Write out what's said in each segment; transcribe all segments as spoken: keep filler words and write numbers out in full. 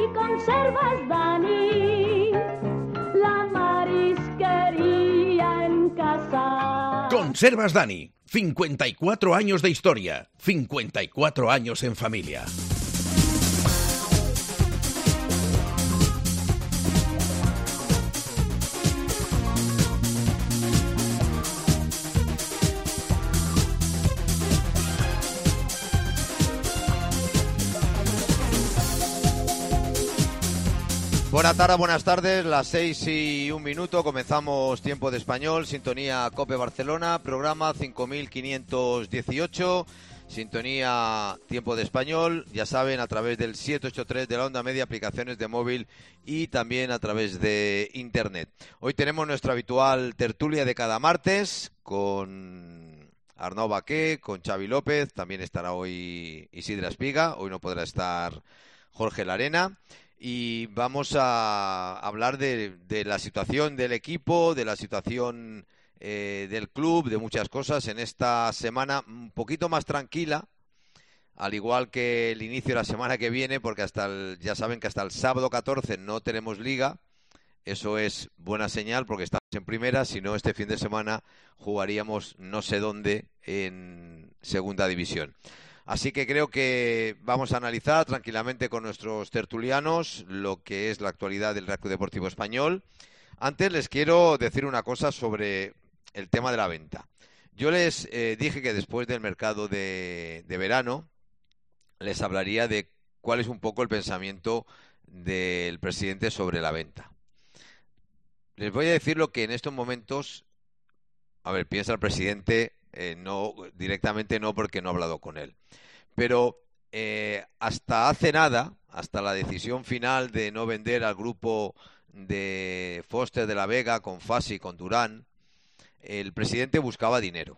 Conservas Dani, la marisquería en casa. Conservas Dani, cincuenta y cuatro años de historia, cincuenta y cuatro años en familia. Buenas tardes, buenas tardes, las seis y un minuto, comenzamos Tiempo de Español, sintonía COPE Barcelona, programa cinco mil quinientos dieciocho, sintonía Tiempo de Español, ya saben, a través del siete ocho tres de la onda media, aplicaciones de móvil y también a través de internet. Hoy tenemos nuestra habitual tertulia de cada martes con Arnau Baqué, con Xavi López, también estará hoy Isidra Espiga, hoy no podrá estar Jorge Larena. Y vamos a hablar de, de la situación del equipo, de la situación eh, del club, de muchas cosas en esta semana un poquito más tranquila, al igual que el inicio de la semana que viene, porque hasta el, ya saben que hasta el sábado catorce no tenemos liga. Eso es buena señal porque estamos en primera, si no este fin de semana jugaríamos no sé dónde en segunda división. Así que creo que vamos a analizar tranquilamente con nuestros tertulianos lo que es la actualidad del Real Club Deportivo Español. Antes les quiero decir una cosa sobre el tema de la venta. Yo les eh, dije que después del mercado de, de verano les hablaría de cuál es un poco el pensamiento del presidente sobre la venta. Les voy a decir lo que en estos momentos, a ver, piensa el presidente. Eh, no, directamente no, porque no he hablado con él. Pero eh, hasta hace nada, hasta la decisión final de no vender al grupo de Foster de la Vega con Fassi y con Durán, el presidente buscaba dinero.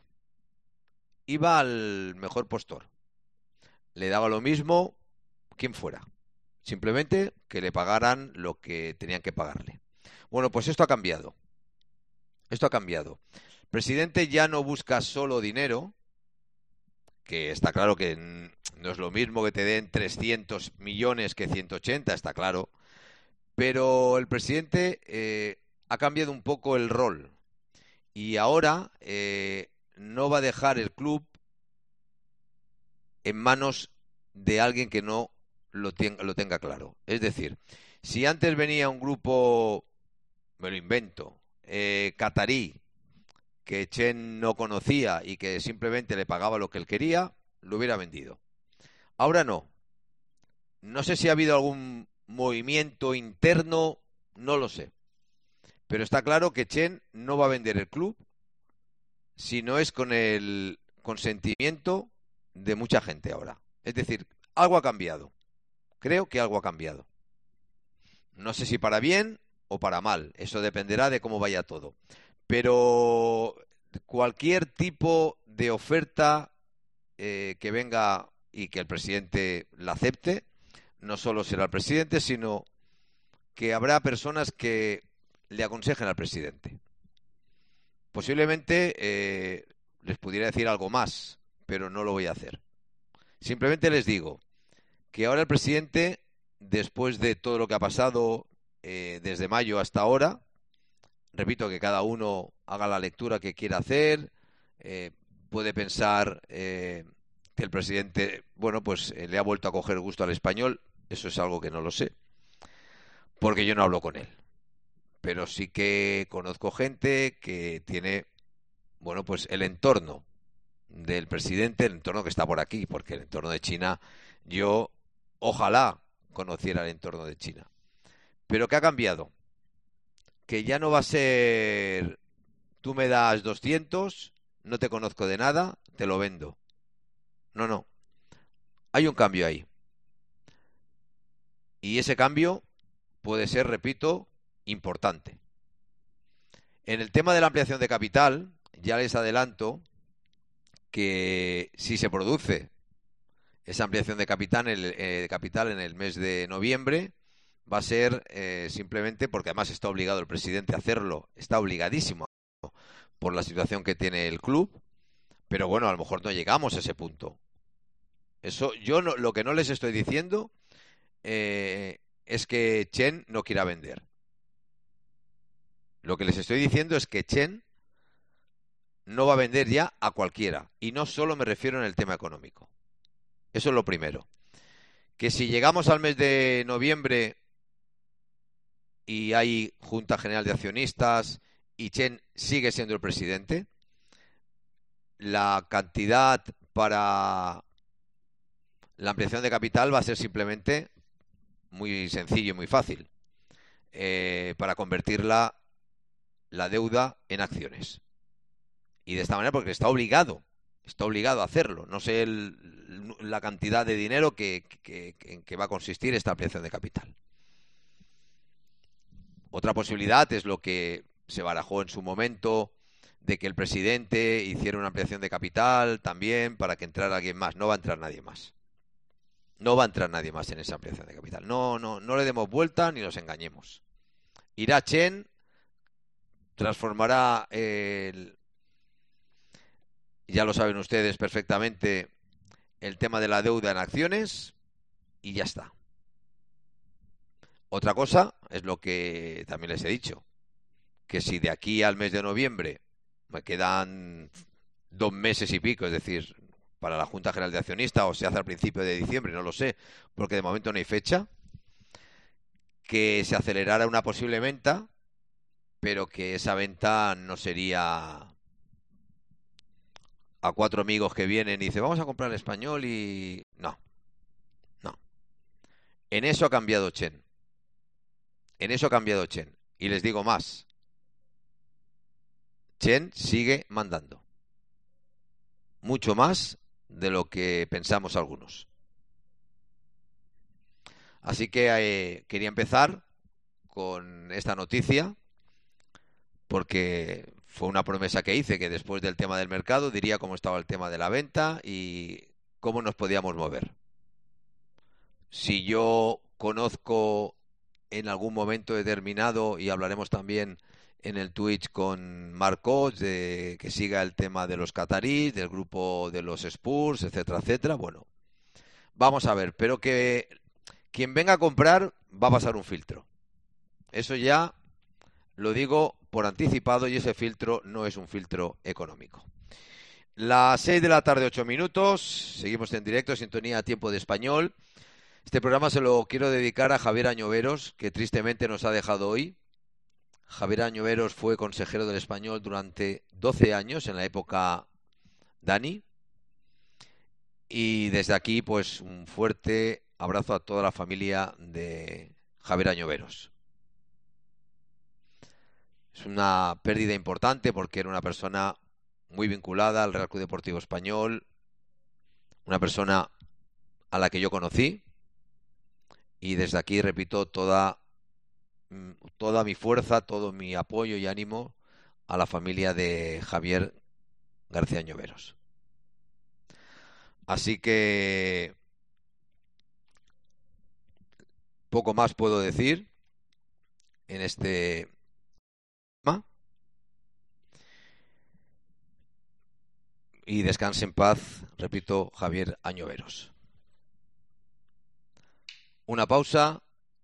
Iba al mejor postor. Le daba lo mismo quien fuera. Simplemente que le pagaran lo que tenían que pagarle. Bueno, pues esto ha cambiado. Esto ha cambiado. El presidente ya no busca solo dinero, que está claro que no es lo mismo que te den trescientos millones que ciento ochenta, está claro, pero el presidente eh, ha cambiado un poco el rol y ahora eh, no va a dejar el club en manos de alguien que no lo, tenga, lo tenga claro. Es decir, si antes venía un grupo, me lo invento, eh, catarí, que Chen no conocía y que simplemente le pagaba lo que él quería, lo hubiera vendido. Ahora no. No sé si ha habido algún movimiento interno, no lo sé. Pero está claro que Chen no va a vender el club si no es con el consentimiento de mucha gente ahora. Es decir, algo ha cambiado. Creo que algo ha cambiado. No sé si para bien o para mal. Eso dependerá de cómo vaya todo. Pero cualquier tipo de oferta eh, que venga y que el presidente la acepte, no solo será el presidente, sino que habrá personas que le aconsejen al presidente. Posiblemente eh, les pudiera decir algo más, pero no lo voy a hacer. Simplemente les digo que ahora el presidente, después de todo lo que ha pasado eh, desde mayo hasta ahora, repito que cada uno haga la lectura que quiera hacer, eh, puede pensar eh, que el presidente, bueno, pues eh, le ha vuelto a coger gusto al español, eso es algo que no lo sé, porque yo no hablo con él. Pero sí que conozco gente que tiene, bueno, pues el entorno del presidente, el entorno que está por aquí, porque el entorno de China, yo ojalá conociera el entorno de China. Pero ¿qué ha cambiado? Que ya no va a ser tú me das doscientos, no te conozco de nada, te lo vendo. No, no. Hay un cambio ahí. Y ese cambio puede ser, repito, importante. En el tema de la ampliación de capital, ya les adelanto que si se produce esa ampliación de capital en el, eh, de capital en el mes de noviembre, va a ser eh, simplemente porque además está obligado el presidente a hacerlo, está obligadísimo por la situación que tiene el club, pero bueno, a lo mejor no llegamos a ese punto. Eso, yo no, lo que no les estoy diciendo eh, es que Chen no quiera vender. Lo que les estoy diciendo es que Chen no va a vender ya a cualquiera. Y no solo me refiero en el tema económico. Eso es lo primero. Que si llegamos al mes de noviembre y hay Junta General de Accionistas y Chen sigue siendo el presidente, la cantidad para la ampliación de capital va a ser simplemente muy sencillo y muy fácil. Eh, para convertirla la deuda en acciones. Y de esta manera, porque está obligado, está obligado a hacerlo. No sé el, la cantidad de dinero que, que, que, en que va a consistir esta ampliación de capital. Otra posibilidad es lo que se barajó en su momento, de que el presidente hiciera una ampliación de capital también para que entrara alguien más. No va a entrar nadie más. No va a entrar nadie más en esa ampliación de capital. No, no, no le demos vuelta ni nos engañemos. Irá Chen, transformará el, ya lo saben ustedes perfectamente, el tema de la deuda en acciones y ya está. Otra cosa es lo que también les he dicho, que si de aquí al mes de noviembre me quedan dos meses y pico, es decir, para la Junta General de Accionistas, o se hace al principio de diciembre, no lo sé, porque de momento no hay fecha, que se acelerara una posible venta, pero que esa venta no sería a cuatro amigos que vienen y dicen vamos a comprar el Español y... No, no. En eso ha cambiado Chen. En eso ha cambiado Chen. Y les digo más. Chen sigue mandando. Mucho más de lo que pensamos algunos. Así que eh, quería empezar con esta noticia, porque fue una promesa que hice, que después del tema del mercado diría cómo estaba el tema de la venta y cómo nos podíamos mover. Si yo conozco en algún momento determinado, y hablaremos también en el Twitch con Marcos, de que siga el tema de los catarís, del grupo de los Spurs, etcétera, etcétera, bueno, vamos a ver, pero que quien venga a comprar va a pasar un filtro. Eso ya lo digo por anticipado, y ese filtro no es un filtro económico. Las seis de la tarde, ocho minutos, seguimos en directo, sintonía Tiempo de Español. Este programa se lo quiero dedicar a Javier Añoveros, que tristemente nos ha dejado hoy. Javier Añoveros fue consejero del Español durante doce años, en la época Dani. Y desde aquí, pues, un fuerte abrazo a toda la familia de Javier Añoveros. Es una pérdida importante porque era una persona muy vinculada al Real Club Deportivo Español, una persona a la que yo conocí, y desde aquí repito toda, toda mi fuerza, todo mi apoyo y ánimo a la familia de Javier García Añoveros. Así que poco más puedo decir en este tema. Y descanse en paz, repito, Javier Añoveros. Una pausa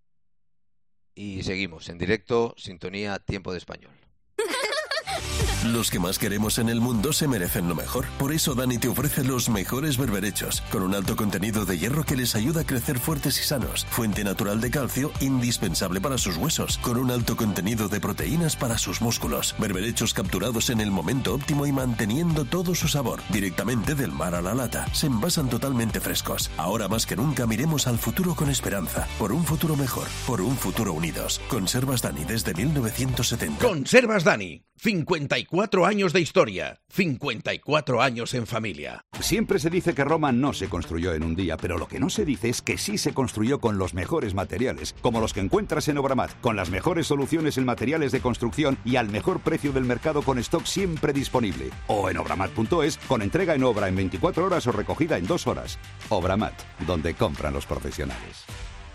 y seguimos en directo, sintonía Tiempo de Español. Los que más queremos en el mundo se merecen lo mejor. Por eso Dani te ofrece los mejores berberechos, con un alto contenido de hierro que les ayuda a crecer fuertes y sanos. Fuente natural de calcio, indispensable para sus huesos, con un alto contenido de proteínas para sus músculos. Berberechos capturados en el momento óptimo y manteniendo todo su sabor. Directamente del mar a la lata. Se envasan totalmente frescos. Ahora más que nunca miremos al futuro con esperanza. Por un futuro mejor. Por un futuro unidos. Conservas Dani desde mil novecientos setenta. Conservas Dani. cincuenta y cuatro años de historia, cincuenta y cuatro años en familia. Siempre se dice que Roma no se construyó en un día, pero lo que no se dice es que sí se construyó con los mejores materiales, como los que encuentras en Obramat, con las mejores soluciones en materiales de construcción y al mejor precio del mercado, con stock siempre disponible. O en obramat punto es, con entrega en obra en veinticuatro horas o recogida en dos horas. Obramat, donde compran los profesionales.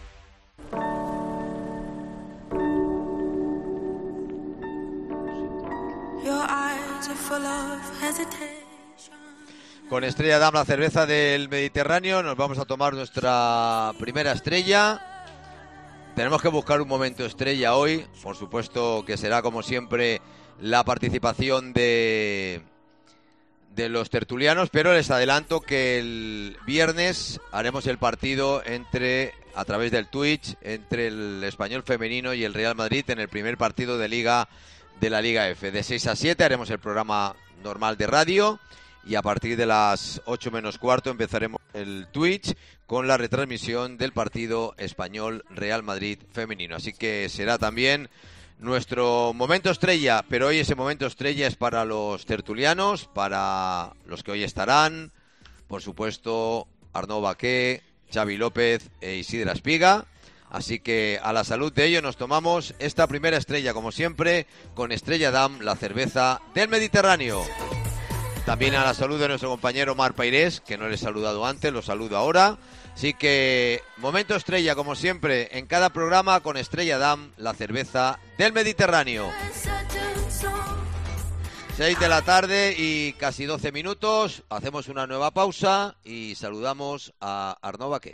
Con Estrella Damm, la cerveza del Mediterráneo, nos vamos a tomar nuestra primera estrella tenemos que buscar un momento estrella hoy. Por supuesto que será, como siempre, la participación de, de los tertulianos, pero les adelanto que el viernes haremos el partido entre a través del Twitch entre el Español femenino y el Real Madrid en el primer partido de Liga de la Liga F. De seis a siete haremos el programa normal de radio y a partir de las ocho menos cuarto empezaremos el Twitch con la retransmisión del partido Español Real Madrid femenino. Así que será también nuestro momento estrella, pero hoy ese momento estrella es para los tertulianos, para los que hoy estarán, por supuesto, Arnau Baqué, Xavi López e Isidra Espiga. Así que a la salud de ellos nos tomamos esta primera estrella, como siempre, con Estrella Damm, la cerveza del Mediterráneo. También a la salud de nuestro compañero Mar Pairés, que no le he saludado antes, lo saludo ahora. Así que momento estrella, como siempre, en cada programa con Estrella Damm, la cerveza del Mediterráneo. seis de la tarde y casi doce minutos. Hacemos una nueva pausa y saludamos a Arnau Baqué.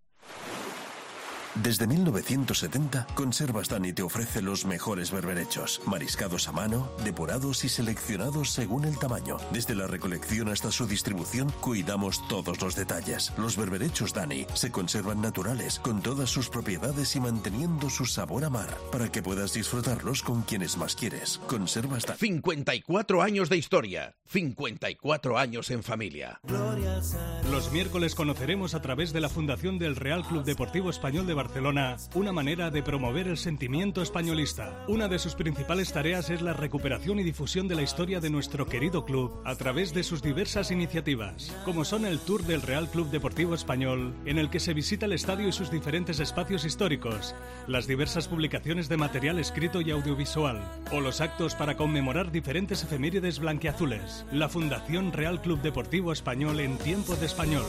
Desde mil novecientos setenta, Conservas Dani te ofrece los mejores berberechos, mariscados a mano, depurados y seleccionados según el tamaño. Desde la recolección hasta su distribución, cuidamos todos los detalles. Los berberechos Dani se conservan naturales, con todas sus propiedades y manteniendo su sabor a mar, para que puedas disfrutarlos con quienes más quieres. Conservas Dani. cincuenta y cuatro años de historia, cincuenta y cuatro años en familia. Los miércoles conoceremos a través de la Fundación del Real Club Deportivo Español de Barcelona una manera de promover el sentimiento españolista. Una de sus principales tareas es la recuperación y difusión de la historia de nuestro querido club a través de sus diversas iniciativas, como son el Tour del Real Club Deportivo Español, en el que se visita el estadio y sus diferentes espacios históricos, las diversas publicaciones de material escrito y audiovisual, o los actos para conmemorar diferentes efemérides blanquiazules. La Fundación Real Club Deportivo Español en tiempo de español.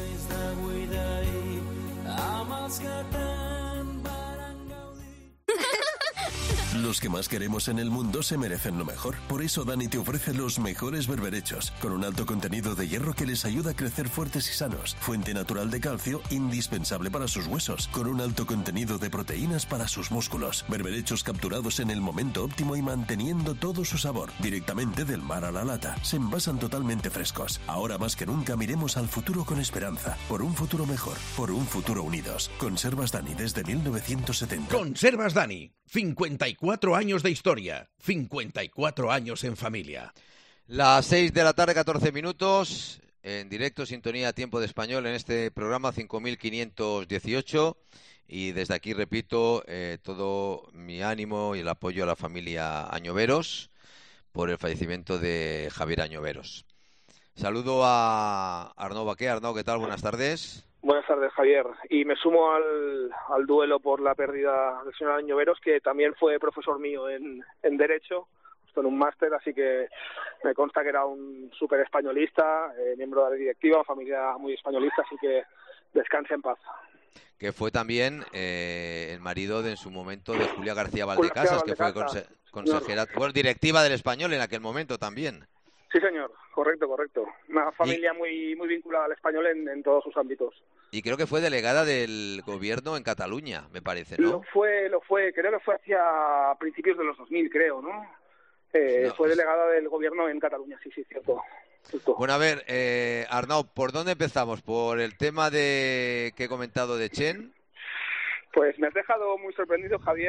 Los que más queremos en el mundo se merecen lo mejor. Por eso Dani te ofrece los mejores berberechos, con un alto contenido de hierro que les ayuda a crecer fuertes y sanos. Fuente natural de calcio, indispensable para sus huesos, con un alto contenido de proteínas para sus músculos. Berberechos capturados en el momento óptimo y manteniendo todo su sabor. Directamente del mar a la lata. Se envasan totalmente frescos. Ahora más que nunca miremos al futuro con esperanza. Por un futuro mejor. Por un futuro unidos. Conservas Dani desde mil novecientos setenta. Conservas Dani. cincuenta y cuatro años de historia, cincuenta y cuatro años en familia. Las seis de la tarde, catorce minutos, en directo, sintonía Tiempo de Español en este programa cinco mil quinientos dieciocho. Y desde aquí repito eh, todo mi ánimo y el apoyo a la familia Añoveros por el fallecimiento de Javier Añoveros. Saludo a Arnau Baqué. Arnau, ¿qué tal? Buenas tardes. Buenas tardes, Javier. Y me sumo al, al duelo por la pérdida del señor Añoveros, que también fue profesor mío en, en Derecho, justo en un máster, así que me consta que era un súper españolista, eh, miembro de la directiva, familia muy españolista, así que descanse en paz. Que fue también eh, el marido de, en su momento, de Julia García Valdecasas, que fue conse consejera, bueno, directiva del Español en aquel momento también. Sí, señor, correcto, correcto. Una familia y... muy muy vinculada al español en, en todos sus ámbitos. Y creo que fue delegada del gobierno en Cataluña, me parece, ¿no? Lo fue, lo fue, creo que fue hacia principios de los dos mil, creo, ¿no? Eh, no fue es... delegada del gobierno en Cataluña, sí, sí, cierto. cierto. Bueno, a ver, eh, Arnau, ¿por dónde empezamos? ¿Por el tema de que he comentado de Chen? Pues me has dejado muy sorprendido, Javier.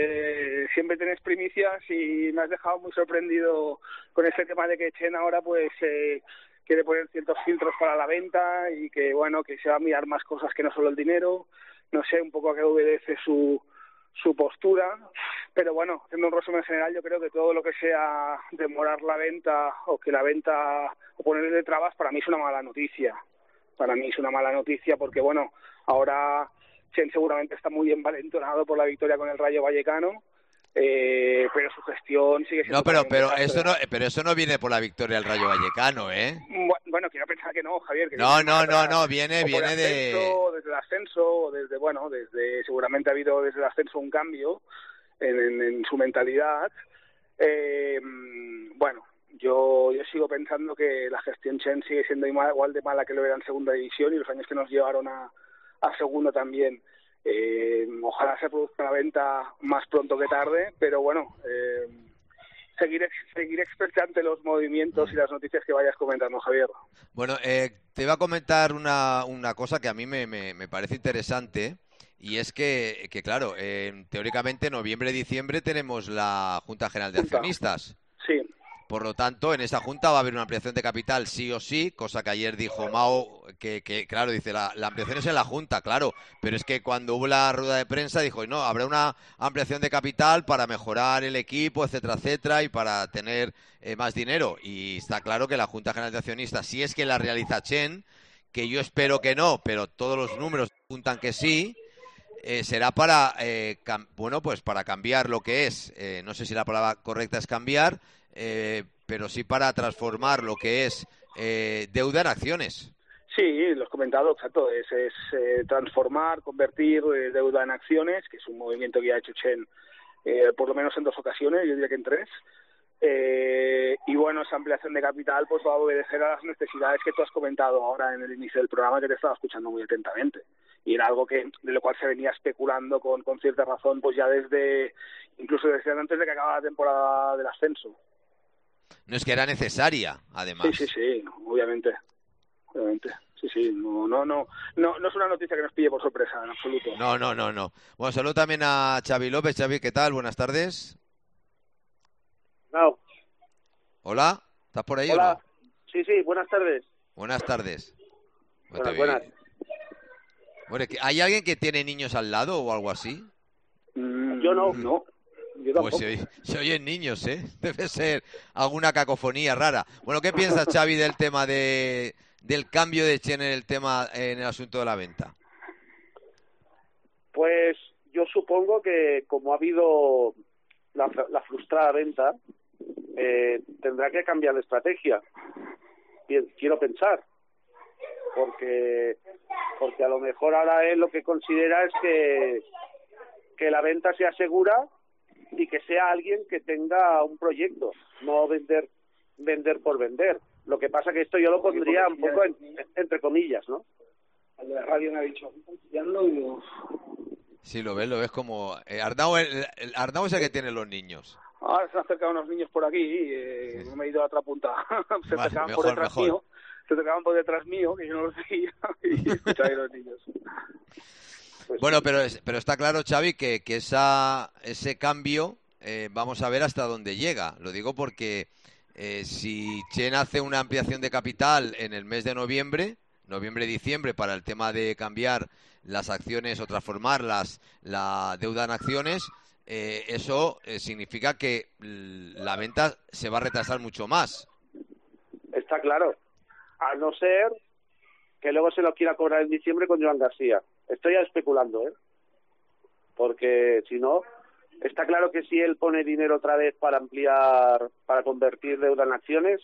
Eh, siempre tienes primicias y me has dejado muy sorprendido con ese tema de que Chen ahora pues eh, quiere poner ciertos filtros para la venta y que bueno que se va a mirar más cosas que no solo el dinero. No sé un poco a qué obedece su su postura, pero bueno, haciendo un resumen general, yo creo que todo lo que sea demorar la venta o que la venta o ponerle trabas para mí es una mala noticia. Para mí es una mala noticia porque bueno, ahora Chen seguramente está muy envalentonado por la victoria con el Rayo Vallecano, eh, pero su gestión sigue siendo... No, pero pero eso no pero eso no viene por la victoria del Rayo Vallecano, ¿eh? Bueno, quiero pensar que no, Javier. Que no, no, no, no, viene, viene de... Ascenso, desde el ascenso, o desde, bueno, desde seguramente ha habido desde el ascenso un cambio en, en, en su mentalidad. Eh, bueno, yo yo sigo pensando que la gestión Chen sigue siendo igual de mala que lo era en segunda división y los años que nos llevaron a... a segundo también. Eh, ojalá se produzca la venta más pronto que tarde, pero bueno, eh, seguiré, seguiré expectante los movimientos y las noticias que vayas comentando, Javier. Bueno, eh, te iba a comentar una, una cosa que a mí me, me, me parece interesante, y es que, que claro, eh, teóricamente en noviembre-diciembre tenemos la Junta General de Accionistas. Sí. Por lo tanto, en esa junta va a haber una ampliación de capital sí o sí, cosa que ayer dijo Mao, que, que claro, dice, la, la ampliación es en la junta, claro, pero es que cuando hubo la rueda de prensa dijo, no, habrá una ampliación de capital para mejorar el equipo, etcétera, etcétera, y para tener eh, más dinero. Y está claro que la Junta General de Accionistas, si es que la realiza Chen, que yo espero que no, pero todos los números apuntan que sí, eh, será para, eh, bueno, pues para cambiar lo que es, eh, no sé si la palabra correcta es cambiar, Eh, pero sí para transformar lo que es eh, deuda en acciones. Sí, lo has comentado, exacto, es, es eh, transformar, convertir eh, deuda en acciones, que es un movimiento que ya ha hecho Chen eh, por lo menos en dos ocasiones, yo diría que en tres. Eh, y bueno, esa ampliación de capital pues va a obedecer a las necesidades que tú has comentado ahora en el inicio del programa, que te estaba escuchando muy atentamente. Y era algo que de lo cual se venía especulando con, con cierta razón, pues ya desde, incluso desde antes de que acabara la temporada del ascenso. No, es que era necesaria, además. Sí, sí, sí, obviamente, obviamente, sí, sí, no, no, no, no, no es una noticia que nos pille por sorpresa, en absoluto. No, no, no, no. Bueno, saludo también a Xavi López. Xavi, ¿qué tal? Buenas tardes. No. Hola, ¿estás por ahí Hola. o no? Sí, sí, buenas tardes. Buenas tardes. Buenas, buenas. Bueno, ¿hay alguien que tiene niños al lado o algo así? Mm, yo no. No. Yo pues se, oye, se oyen niños, ¿eh? Debe ser alguna cacofonía rara. Bueno, ¿qué piensas, Xavi, del tema de del cambio de Chen en el tema en el asunto de la venta? Pues yo supongo que como ha habido la, la frustrada venta, eh, tendrá que cambiar de estrategia. Quiero pensar, porque porque a lo mejor ahora él lo que considera es que que la venta sea segura y que sea alguien que tenga un proyecto, no vender vender por vender. Lo que pasa que esto yo lo pondría un poco en, entre comillas, ¿no? El de la radio me ha dicho, Sí, lo ves, lo ves como... Eh, Arnau, el, el, Arnau es el que tiene los niños. Ahora se han acercado unos niños por aquí, eh, sí. Me he ido a otra punta. se vale, acercaban mejor, por detrás mejor. mío, se acercaban por detrás mío, que yo no los veía, y escuchaba a los niños. Pues bueno, sí. pero pero está claro, Xavi, que, que esa ese cambio eh, vamos a ver hasta dónde llega. Lo digo porque eh, si Chen hace una ampliación de capital en el mes de noviembre, noviembre-diciembre, para el tema de cambiar las acciones o transformarlas, la deuda en acciones, eh, eso eh, significa que la venta se va a retrasar mucho más. Está claro. A no ser que luego se lo quiera cobrar en diciembre con Joan García. Estoy ya especulando, ¿eh? Porque si no, está claro que si él pone dinero otra vez para ampliar, para convertir deuda en acciones,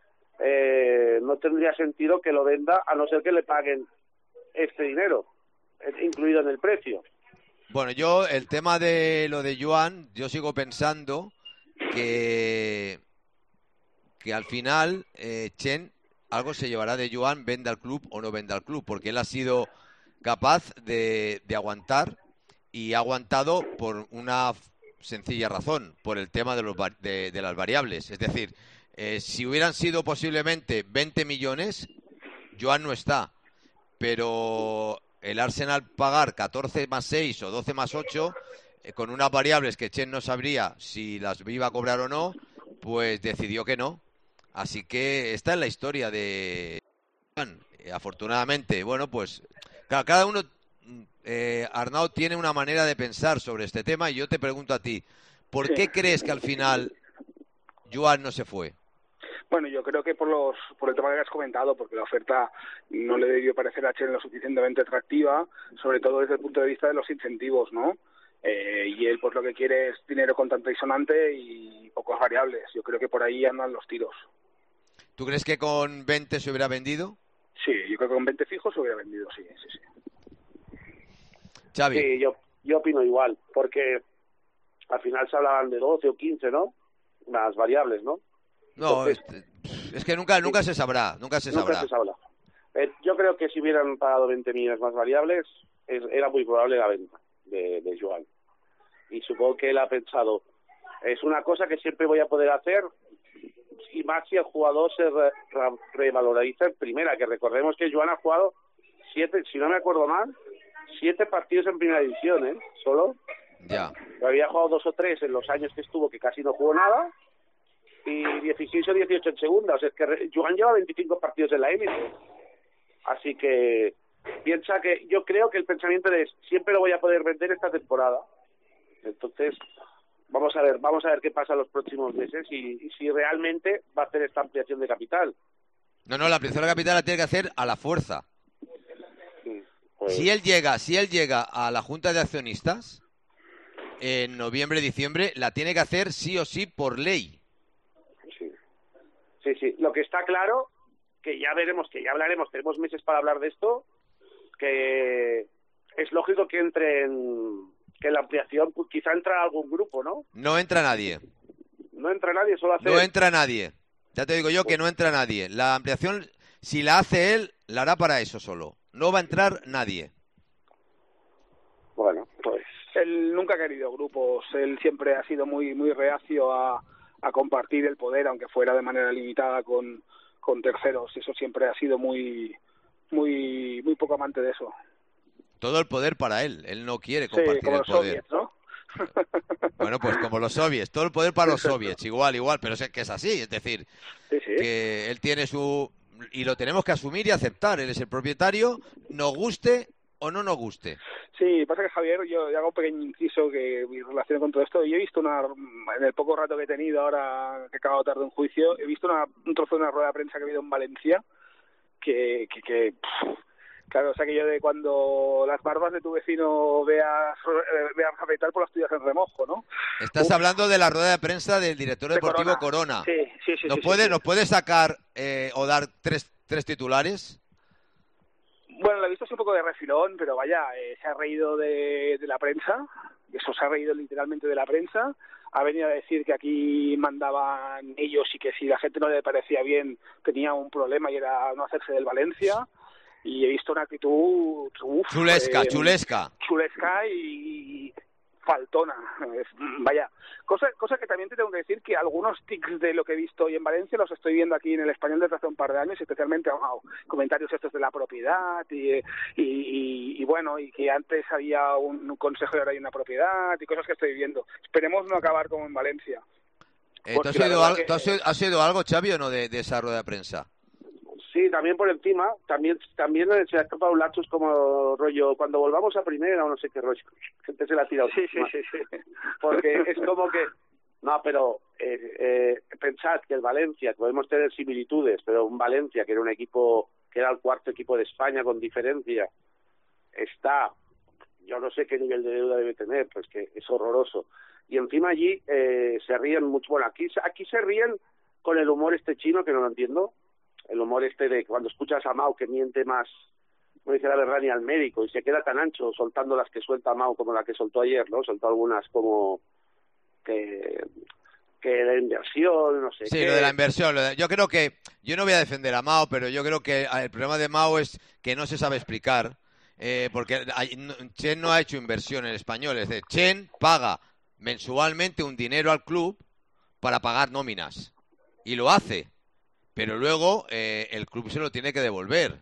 eh, no tendría sentido que lo venda a no ser que le paguen este dinero, incluido en el precio. Bueno, yo, el tema de lo de Joan, yo sigo pensando que, que al final eh, Chen algo se llevará de Joan, venda al club o no venda al club, porque él ha sido capaz de, de aguantar y ha aguantado por una sencilla razón, por el tema de, los, de, de las variables. Es decir, eh, si hubieran sido posiblemente veinte millones, Joan no está, pero el Arsenal pagar catorce más seis o doce más ocho, eh, con unas variables que Chen no sabría si las iba a cobrar o no, pues decidió que no. Así que esta es la historia de Joan. Eh, afortunadamente, bueno, pues claro, cada uno, eh, Arnau tiene una manera de pensar sobre este tema y yo te pregunto a ti, ¿por Sí. qué crees que al final Joan no se fue? Bueno, yo creo que por los por el tema que has comentado, porque la oferta no le debió parecer a Chen lo suficientemente atractiva, sobre todo desde el punto de vista de los incentivos, ¿no? Eh, y él pues lo que quiere es dinero contante y sonante y pocos variables. Yo creo que por ahí andan los tiros. ¿Tú crees que con veinte se hubiera vendido? Sí, yo creo que con veinte fijos se hubiera vendido, sí, sí, sí. Xavi. Sí, yo, yo opino igual, porque al final se hablaban de doce o quince, ¿no? Las variables, ¿no? No, Entonces, es, es que nunca nunca se sabrá, nunca se nunca sabrá. se sabrá. Eh, yo creo que si hubieran pagado veinte millones más variables, es, era muy probable la venta de, de Joan. Y supongo que él ha pensado, es una cosa que siempre voy a poder hacer, y más si el jugador se re, re, revaloriza en primera, que recordemos que Joan ha jugado siete, si no me acuerdo mal, siete partidos en primera división, ¿eh? Solo. Ya. Había jugado dos o tres en los años que estuvo, que casi no jugó nada, y dieciséis o dieciocho en segunda. O sea, es que Joan lleva veinticinco partidos en la élite. Así que piensa que yo creo que el pensamiento es siempre lo voy a poder vender esta temporada. Entonces, vamos a ver, vamos a ver qué pasa los próximos meses y, y si realmente va a hacer esta ampliación de capital. No, no, la ampliación de capital la tiene que hacer a la fuerza. Sí, pues... Si él llega, si él llega a la Junta de Accionistas en noviembre, diciembre, la tiene que hacer sí o sí por ley. Sí, sí, sí. Lo que está claro, que ya veremos, que ya hablaremos, tenemos meses para hablar de esto, que es lógico que entre en, que en la ampliación, pues, quizá entra algún grupo, ¿no? No entra nadie. No entra nadie, solo hace... No entra nadie. Ya te digo yo que no entra nadie. La ampliación, si la hace él, la hará para eso solo. No va a entrar nadie. Bueno, pues... Él nunca ha querido grupos, él siempre ha sido muy muy reacio a, a compartir el poder, aunque fuera de manera limitada con, con terceros. Eso siempre ha sido muy muy muy poco amante de eso. Todo el poder para él, él no quiere compartir sí, como el los poder. Soviets, ¿no? Bueno, pues como los soviets, todo el poder para los soviets, igual, igual, pero es que es así, es decir, sí, sí. que él tiene su... y lo tenemos que asumir y aceptar, él es el propietario, nos guste o no nos guste. Sí, pasa que Javier, yo hago un pequeño inciso que mi relación con todo esto, yo he visto una, en el poco rato que he tenido ahora que he acabado tarde un juicio, he visto una, un trozo de una rueda de prensa que ha habido en Valencia, que, que, que pff, claro, o sea que yo de cuando las barbas de tu vecino veas, veas afeitar por las tuyas en remojo, ¿no? Estás Uf. hablando de la rueda de prensa del director de deportivo Corona. Corona. Sí, sí, sí. ¿Nos sí, puede, sí, sí. ¿nos puede sacar eh, o dar tres, tres titulares? Bueno, lo he visto así un poco de refilón, pero vaya, eh, se ha reído de, de la prensa, eso se ha reído literalmente de la prensa, ha venido a decir que aquí mandaban ellos y que si la gente no le parecía bien tenía un problema y era no hacerse del Valencia, y he visto una actitud... Uf, chulesca, eh, chulesca. Chulesca y faltona, vaya. Cosa, cosa que también te tengo que decir que algunos tics de lo que he visto hoy en Valencia los estoy viendo aquí en el Español desde hace un par de años, especialmente oh, comentarios estos de la propiedad y, y, y, y bueno, y que antes había un consejo y ahora hay una propiedad y cosas que estoy viendo. Esperemos no acabar como en Valencia. Eh, ¿tú has oído algo, que... ¿tú has oído, has oído algo, Xavi, o no, de, de esa rueda de prensa? Sí, también por encima, también también se ha escapado un lapsus como rollo, cuando volvamos a primera o no sé qué rollo, gente se la ha tirado. Sí, sí, sí, sí. Porque es como que, no, pero eh, eh, pensad que el Valencia, podemos tener similitudes, pero un Valencia que era un equipo, que era el cuarto equipo de España con diferencia, está, yo no sé qué nivel de deuda debe tener, pues que es horroroso. Y encima allí eh, se ríen mucho, bueno, aquí, aquí se ríen con el humor este chino, que no lo entiendo. El humor este de cuando escuchas a Mao que miente más, no dice la verdad ni al médico y se queda tan ancho soltando las que suelta Mao como la que soltó ayer, ¿no? Soltó algunas como que que la inversión, no sé sí, qué. lo de la inversión. Lo de, yo creo que, yo no voy a defender a Mao, pero yo creo que el problema de Mao es que no se sabe explicar, eh, porque hay, no, Chen no ha hecho inversión en español, es decir, Chen paga mensualmente un dinero al club para pagar nóminas y lo hace. Pero luego eh, el club se lo tiene que devolver.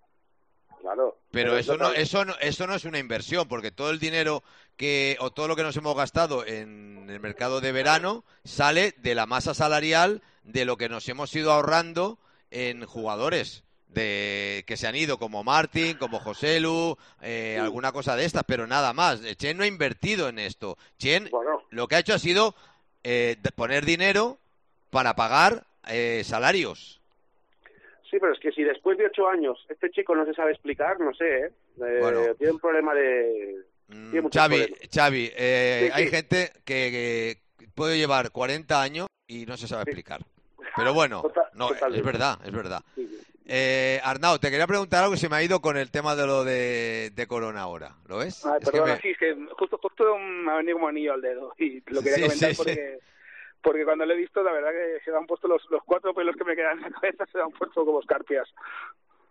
Claro. Pero, pero eso no, eso no, eso no es una inversión, porque todo el dinero que o todo lo que nos hemos gastado en el mercado de verano sale de la masa salarial de lo que nos hemos ido ahorrando en jugadores de que se han ido, como Martín, como Joselu, eh, sí. alguna cosa de estas, pero nada más. Chen no ha invertido en esto. Chen bueno. lo que ha hecho ha sido eh, poner dinero para pagar Eh, salarios. Sí, pero es que si después de ocho años este chico no se sabe explicar, no sé, ¿eh? eh bueno. Tiene un problema de... Mm, Xavi, Xavi eh, sí, hay sí. gente que, que puede llevar cuarenta años y no se sabe sí. explicar. Pero bueno, Total, no, es verdad, es verdad. Sí, sí. Eh, Arnau, te quería preguntar algo que se me ha ido con el tema de lo de, de Corona ahora, ¿lo ves? Ay, es perdona, que me... sí, es que justo, justo me ha venido como anillo al dedo y lo quería sí, comentar sí, porque... Sí. Porque cuando lo he visto, la verdad que se me han puesto los, los cuatro pelos que me quedan en la cabeza, se me han puesto como escarpias.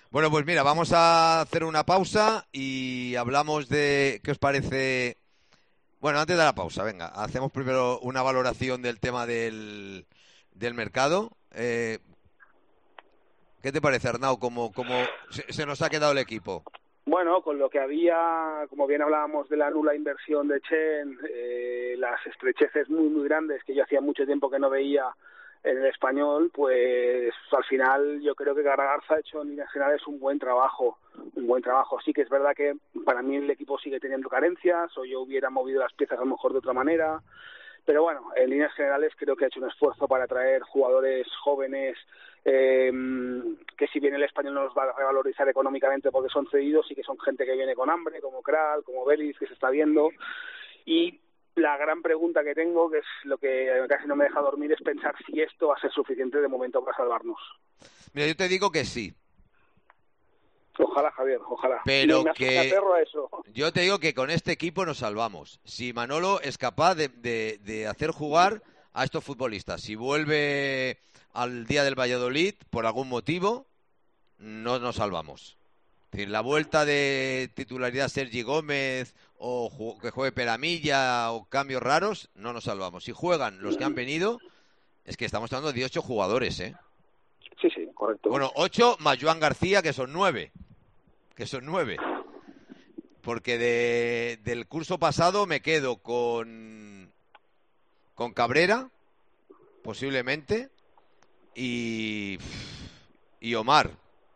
Bueno, pues mira, vamos a hacer una pausa y hablamos de... ¿Qué os parece? Bueno, antes de la pausa, venga, hacemos primero una valoración del tema del, del mercado. Eh, ¿Qué te parece, Arnau, cómo, cómo se, se nos ha quedado el equipo? Bueno, con lo que había, como bien hablábamos de la nula inversión de Chen, eh, las estrecheces muy, muy grandes que yo hacía mucho tiempo que no veía en el Español, pues al final yo creo que Garza ha hecho en líneas generales un buen trabajo, un buen trabajo. Sí que es verdad que para mí el equipo sigue teniendo carencias, o yo hubiera movido las piezas a lo mejor de otra manera, pero bueno, en líneas generales creo que ha hecho un esfuerzo para traer jugadores jóvenes, eh, que si bien el Español no los va a revalorizar económicamente porque son cedidos, sí que son gente que viene con hambre, como Kral, como Vélez, que se está viendo. Y la gran pregunta que tengo, que es lo que casi no me deja dormir, es pensar si esto va a ser suficiente de momento para salvarnos. Mira, yo te digo que sí. Ojalá, Javier, ojalá. Pero me que aferro a eso. Yo te digo que con este equipo nos salvamos. Si Manolo es capaz de, de, de hacer jugar a estos futbolistas, si vuelve al día del Valladolid por algún motivo, no nos salvamos. Es decir, la vuelta de titularidad Sergi Gómez o ju- que juegue Peramilla o cambios raros, no nos salvamos. Si juegan los que han venido, es que estamos hablando de ocho jugadores, ¿eh? Sí, sí, correcto. Bueno, ocho más Joan García, que son nueve. Que son nueve. Porque de, del curso pasado me quedo con con Cabrera, posiblemente, y, y Omar.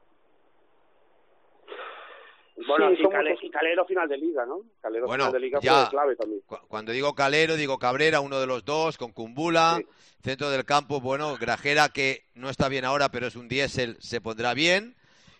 Bueno, Sí, y, somos Cale, los- y Calero final de liga, ¿no? Calero Bueno, final de liga ya. fue clave también. Cu- Cuando digo Calero, digo Cabrera, uno de los dos, con Kumbula. Sí. Centro del campo, bueno, Grajera, que no está bien ahora, pero es un diésel, se pondrá bien.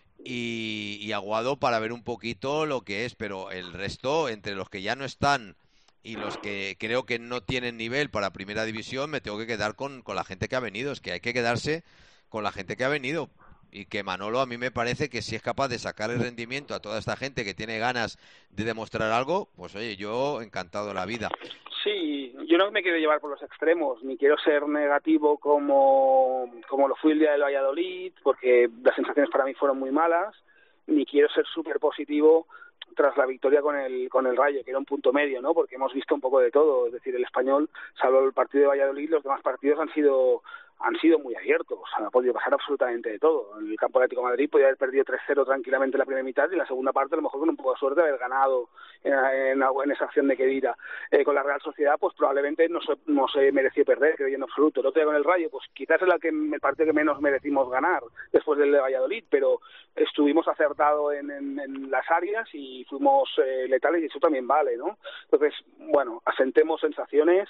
Y, y Aguado para ver un poquito lo que es, pero el resto, entre los que ya no están y los que creo que no tienen nivel para primera división, me tengo que quedar con, con la gente que ha venido. Es que hay que quedarse con la gente que ha venido. Y que Manolo a mí me parece que si es capaz de sacar el rendimiento a toda esta gente que tiene ganas de demostrar algo, pues oye, yo encantado de la vida. Sí, yo no me quiero llevar por los extremos, ni quiero ser negativo como, como lo fui el día del Valladolid, porque las sensaciones para mí fueron muy malas, ni quiero ser súper positivo tras la victoria con el con el Rayo, que era un punto medio, ¿no? Porque hemos visto un poco de todo, es decir, el Español, salvo el partido de Valladolid, los demás partidos han sido han sido muy abiertos, o sea, ha podido pasar absolutamente de todo. En el campo de Atlético de Madrid podía haber perdido tres cero tranquilamente la primera mitad y la segunda parte a lo mejor con un poco de suerte haber ganado en, en, en esa acción de Khedira. Eh, con la Real Sociedad pues probablemente no se, no se mereció perder, creo yo en absoluto. El otro día con el Rayo pues quizás es el, que, el partido que menos merecimos ganar después del de Valladolid, pero estuvimos acertados en, en, en las áreas y fuimos eh, letales y eso también vale, ¿no? Entonces, bueno, asentemos sensaciones.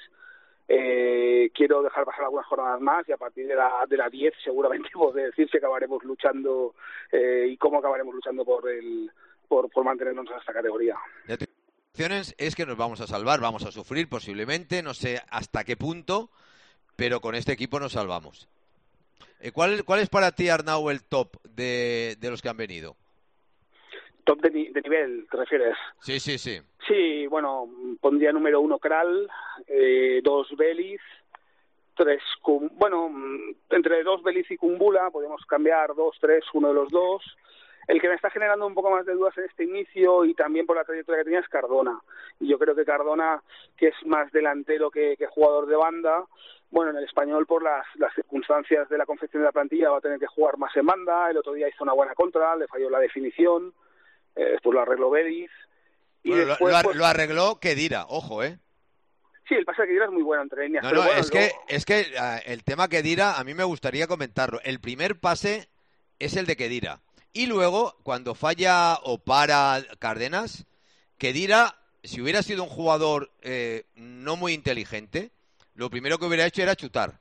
Eh, quiero dejar pasar algunas jornadas más y a partir de la de la diez seguramente podré decir si acabaremos luchando eh, y cómo acabaremos luchando por el por, por mantenernos en esta categoría. La opciones es que nos vamos a salvar, vamos a sufrir posiblemente, no sé hasta qué punto, pero con este equipo nos salvamos. Eh, ¿cuál, ¿Cuál es para ti, Arnau, el top de, de los que han venido? ¿Top de, de nivel, te refieres? Sí, sí, sí. Sí, bueno, pondría número uno Kral, eh, dos Vélez, tres, Cum, bueno, entre dos Vélez y Kumbula, podemos cambiar dos, tres, uno de los dos. El que me está generando un poco más de dudas en este inicio y también por la trayectoria que tenía es Cardona. Y yo creo que Cardona, que es más delantero que, que jugador de banda, bueno, en el Español por las, las circunstancias de la confección de la plantilla va a tener que jugar más en banda. El otro día hizo una buena contra, le falló la definición, eh, después lo arregló Vélez. Y Bueno, después, lo, lo, pues, lo arregló Khedira, ojo, ¿eh? sí, el pase de Khedira es muy bueno entre líneas. No, pero no, bueno, es que, luego- es que uh, el tema Khedira a mí me gustaría comentarlo. El primer pase es el de Khedira. Y luego, cuando falla o para Cárdenas, Khedira, si hubiera sido un jugador eh, no muy inteligente, lo primero que hubiera hecho era chutar.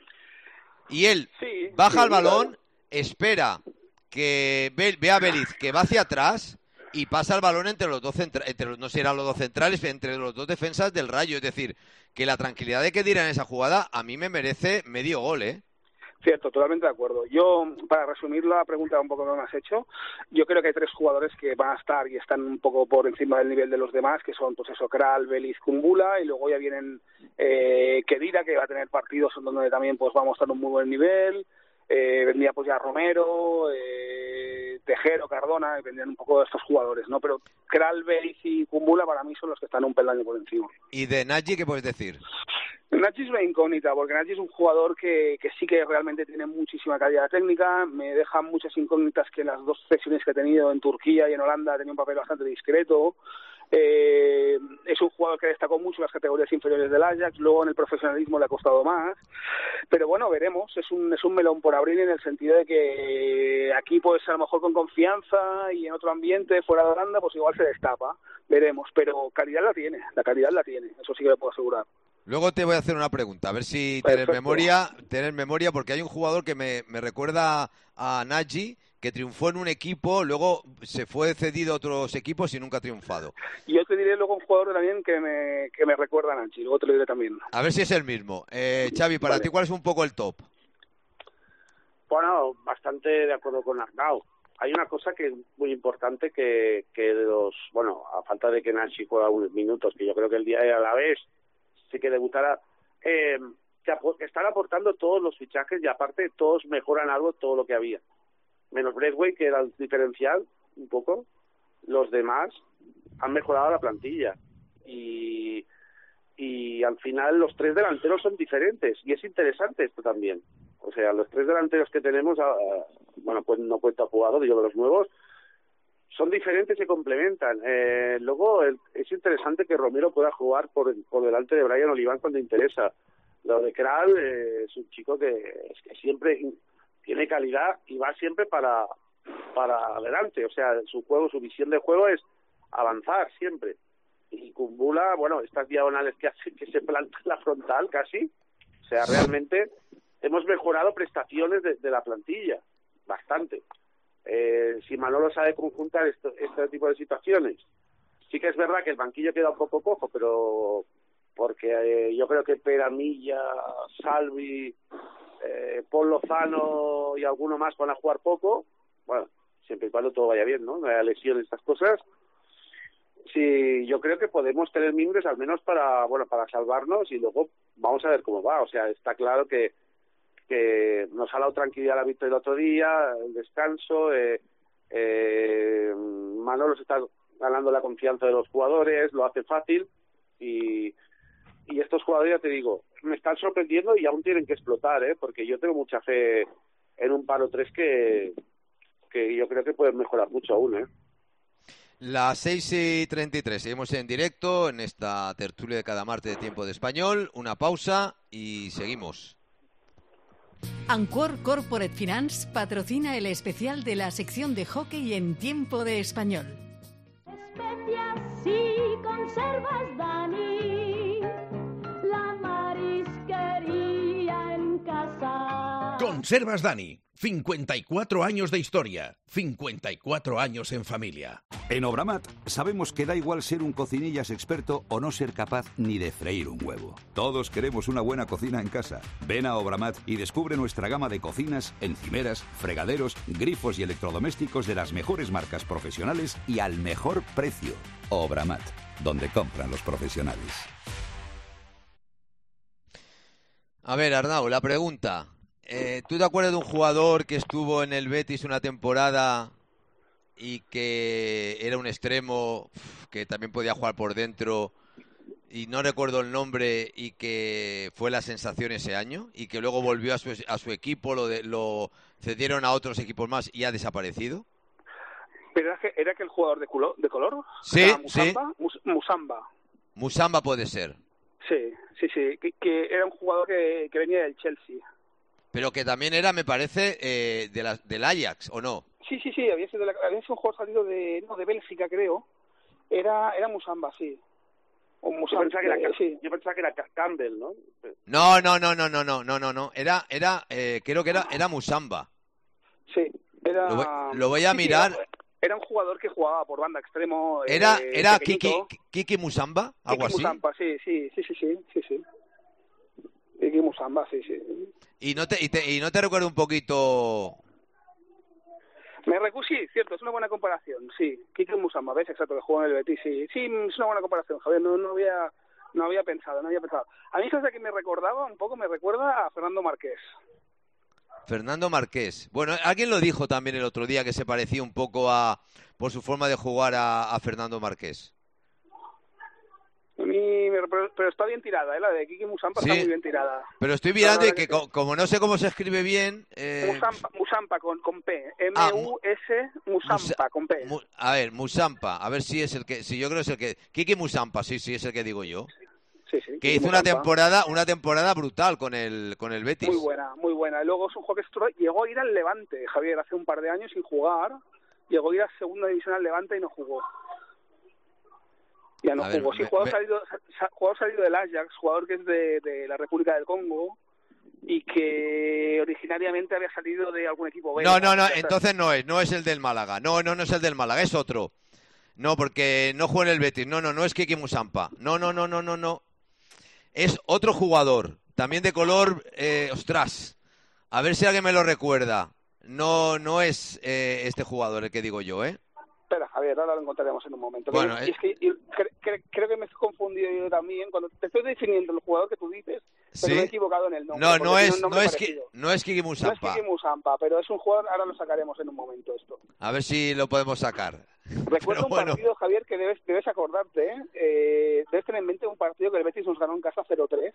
Y él sí, baja sí, el balón, claro. espera que ve, ve a Vélez que va hacia atrás y pasa el balón entre los dos centra- entre los, no sé si eran los dos centrales, entre los dos defensas del Rayo. Es decir, que la tranquilidad de Khedira en esa jugada a mí me merece medio gol, ¿eh? Cierto, totalmente de acuerdo. Yo, para resumir la pregunta un poco que me has hecho, yo creo que hay tres jugadores que van a estar y están un poco por encima del nivel de los demás, que son, pues eso, Kral, Vélez, Kumbula, y luego ya vienen eh, Khedira, que va a tener partidos en donde también pues va a mostrar un muy buen nivel, eh, vendría pues ya Romero, eh, Tejero, Cardona, dependían un poco de estos jugadores, ¿no? Pero Kral, Beric y Kumbula para mí son los que están un peldaño por encima. ¿Y de Nagy qué puedes decir? Nagy es una incógnita, porque Nagy es un jugador que, que sí que realmente tiene muchísima calidad técnica, me deja muchas incógnitas que en las dos sesiones que ha tenido en Turquía y en Holanda ha tenido un papel bastante discreto. Eh, es un jugador que destacó mucho en las categorías inferiores del Ajax, luego en el profesionalismo le ha costado más, pero bueno, veremos, es un, es un melón por abrir en el sentido de que aquí puede ser a lo mejor con confianza y en otro ambiente fuera de Holanda pues igual se destapa, veremos, pero calidad la tiene, la calidad la tiene, eso sí que le puedo asegurar. Luego te voy a hacer una pregunta, a ver si Perfecto. tenés memoria, tenés memoria, porque hay un jugador que me, me recuerda a Nagy, que triunfó en un equipo, luego se fue cedido a otros equipos y nunca ha triunfado. Y yo te diré luego un jugador también que me, que me recuerda a Nagy, luego te lo diré también. A ver si es el mismo. Eh, Xavi, para Vale. ti, ¿cuál es un poco el top? Bueno, bastante de acuerdo con Arnau. Hay una cosa que es muy importante que, que los, bueno, a falta de que Nagy juega unos minutos, que yo creo que el día de Alavés sí que debutará, eh, que, ap- que están aportando todos los fichajes y aparte todos mejoran algo todo lo que había. Menos Braithwaite, que era el diferencial, un poco, los demás han mejorado la plantilla. Y, y al final los tres delanteros son diferentes, y es interesante esto también. O sea, los tres delanteros que tenemos, bueno, pues no cuento jugador, digo de los nuevos, son diferentes y se complementan. Eh, luego el, es interesante que Romero pueda jugar por, por delante de Brian Oliván cuando interesa. Lo de Kral eh, es un chico que, es que siempre tiene calidad y va siempre para para adelante, o sea, su juego, su visión de juego es avanzar siempre. Y Kumbula, bueno, estas diagonales que hace, que se planta en la frontal casi, o sea, realmente hemos mejorado prestaciones de, de la plantilla, bastante. Eh, si Manolo sabe conjuntar esto, este tipo de situaciones, sí que es verdad que el banquillo queda un poco cojo, pero porque eh, yo creo que Peramilla, Salvi, eh, Paul Lozano y alguno más van a jugar poco, bueno, siempre y cuando todo vaya bien, ¿no? No haya lesiones, estas cosas. Sí, yo creo que podemos tener mimbres al menos para, bueno, para salvarnos y luego vamos a ver cómo va. O sea, está claro que que nos ha dado tranquilidad la victoria el otro día, el descanso, eh, eh, Manolo se está ganando la confianza de los jugadores, lo hace fácil y, y estos jugadores, ya te digo, me están sorprendiendo y aún tienen que explotar, ¿eh? Porque yo tengo mucha fe en un par o tres que, que yo creo que pueden mejorar mucho aún, ¿eh? Las seis y treinta y tres, seguimos en directo en esta tertulia de cada martes de Tiempo de Español, una pausa y seguimos. Anchor Corporate Finance patrocina el especial de la sección de hockey en Tiempo de Español. Especias y conservas Dani, la marisquería en casa. Conservas Dani, cincuenta y cuatro años de historia, cincuenta y cuatro años en familia. En Obramat sabemos que da igual ser un cocinillas experto o no ser capaz ni de freír un huevo. Todos queremos una buena cocina en casa. Ven a Obramat y descubre nuestra gama de cocinas, encimeras, fregaderos, grifos y electrodomésticos de las mejores marcas profesionales y al mejor precio. Obramat, donde compran los profesionales. A ver, Arnau, la pregunta. Eh, ¿Tú te acuerdas de un jugador que estuvo en el Betis una temporada y que era un extremo que también podía jugar por dentro y no recuerdo el nombre y que fue la sensación ese año y que luego volvió a su, a su equipo, lo, de, lo cedieron a otros equipos más y ha desaparecido? ¿Pero era, que, era que el jugador de, culo, de color? Sí, Musamba, sí. Mus, Musamba. Musamba puede ser. Sí, sí, sí, que, que era un jugador que, que venía del Chelsea. Pero que también era, me parece, eh, de la, del Ajax, ¿o no? Sí, sí, sí, había sido, de la, había sido un jugador salido de, no, de Bélgica, creo. Era era Musamba, sí. O Musamba, yo, pensaba que era, eh, sí. yo pensaba que era Campbell, ¿no? No, no, no, no, no, no, no, no, no. Era, era, eh, creo que era, era Musamba. Sí, era... Lo voy, lo voy a sí, mirar. Sí, era, era un jugador que jugaba por banda extremo. Era, eh, era pequeñito. Kiki, Kiki Musamba, algo Kiki así. Musamba, sí, sí, sí, sí, sí, sí, sí. Kiki Musamba, sí, sí. Y no te, y te, y no te recuerdo un poquito. Me recuerdo, sí, cierto, es una buena comparación, sí. Kiki Musamba, ¿ves? Exacto, que jugó en el Betis, sí. Sí, es una buena comparación, Javier, no, no había no había pensado, no había pensado. A mí, ¿sabes de que me recordaba un poco? Me recuerda a Fernando Márquez. Fernando Marqués. Bueno, alguien lo dijo también el otro día que se parecía un poco a, por su forma de jugar a, a Fernando Marqués. A mí, pero, pero está bien tirada, ¿eh? La de Kiki Musampa sí, está muy bien tirada. Pero estoy mirando y que, que co como no sé cómo se escribe bien... Eh... Musampa, Musampa con, con P. M U S Musampa Musa con P. Mu a ver, Musampa. A ver si es el que... Si yo creo que es el que... Kiki Musampa, sí, sí, es el que digo yo. Sí, sí. Que hizo una temporada, una temporada brutal con el, con el Betis. Muy buena, muy buena. Y luego es un juego que estuvo, llegó a ir al Levante, Javier, hace un par de años sin jugar. Llegó a ir a segunda división al Levante y no jugó. Ya no a jugó. Ver, sí, me, jugador, me... Salido, jugador salido del Ajax, jugador que es de, de la República del Congo y que originariamente había salido de algún equipo belga. No, no, no, entonces no es, no es el del Málaga. No, no, no es el del Málaga, es otro. No, porque no juega en el Betis. No, no, no es Kiki Musampa. No, no, no, no, no, no. Es otro jugador, también de color, eh, ostras, a ver si alguien me lo recuerda. No, no es eh, este jugador el que digo yo, ¿eh? Espera, Javier, ahora lo encontraremos en un momento. Bueno, y es que yo, cre cre creo que me he confundido yo también cuando te estoy definiendo el jugador que tú dices, pero ¿sí? me he equivocado en el nombre. No, no es, no es, ki, no es Kiki Musampa. No es Kiki Musampa, pero es un jugador, ahora lo sacaremos en un momento esto. A ver si lo podemos sacar. Recuerdo un bueno. partido, Javier, que debes, debes acordarte, ¿eh? Eh, debes tener en mente un partido que el Betis nos ganó en casa cero tres.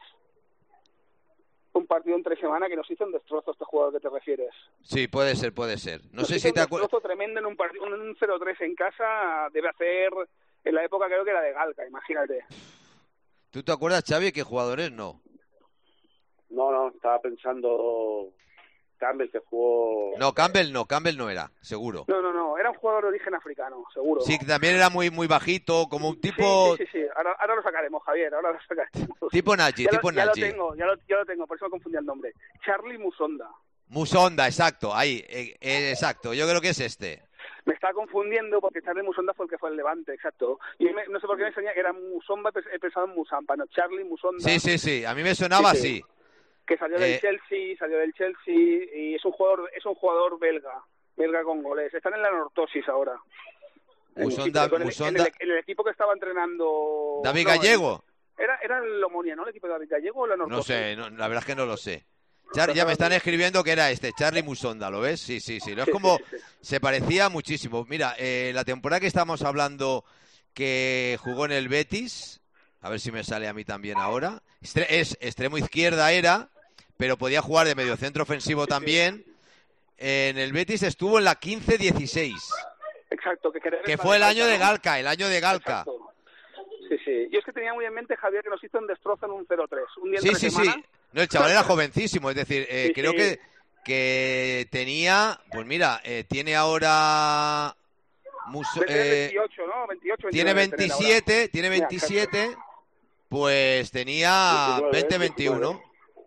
Un partido entre semana que nos hizo un destrozo este jugador que te refieres. Sí, puede ser, puede ser. No nos sé si te acuerdas. Un destrozo tremendo en un partido, un cero tres en casa debe hacer en la época creo que era de Galca, imagínate. ¿Tú te acuerdas, Xavi, qué jugadores no? No, no, estaba pensando Campbell que jugó... No, Campbell no, Campbell no era, seguro. No, no, no, era un jugador de origen africano, seguro. Sí, también era muy muy bajito, como un tipo... Sí, sí, sí, sí. Ahora, ahora lo sacaremos, Javier, ahora lo sacaremos. Tipo Nagy, ya tipo lo, ya Nagy. Ya lo tengo, ya lo, ya lo tengo, por eso me confundí el nombre. Charlie Musonda. Musonda, exacto, ahí, eh, eh, exacto, yo creo que es este. Me estaba confundiendo porque Charlie Musonda fue el que fue el Levante, exacto. Y me, no sé por qué me enseñaba que era Musomba, he pensado en Musampa, no, Charlie Musonda. Sí, sí, sí, a mí me sonaba sí, sí. así. Que salió del eh... Chelsea, salió del Chelsea y es un jugador, es un jugador belga, belga con goles. Están en la Nortosis ahora. Musonda, en, el, Musonda... en, el, en el equipo que estaba entrenando... David no, Gallego. Era, era el Omonia, ¿no? El equipo de David Gallego o la Nortosis. No sé, no, la verdad es que no lo sé. Char, ya me están escribiendo que era este, Charlie Musonda, ¿lo ves? Sí, sí, sí. No es como... Sí, sí, sí. Se parecía muchísimo. Mira, eh, la temporada que estamos hablando que jugó en el Betis, a ver si me sale a mí también ahora, es extremo izquierda era, pero podía jugar de mediocentro ofensivo también. En el Betis estuvo en la quince dieciséis. Exacto. Que, que fue el año de Galca, el año de Galca. Exacto. Sí, sí. Yo es que tenía muy en mente, Javier, que nos hizo un destrozo en un cero tres. Un día sí, sí, semana. sí. No, el chaval era jovencísimo, es decir, eh, sí, creo sí. que que tenía, pues mira, eh, tiene ahora... Muso, eh, veintiocho, ¿no? veintiocho, tiene veintisiete, tiene veintisiete, mira, pues tenía veinte, veintiuno.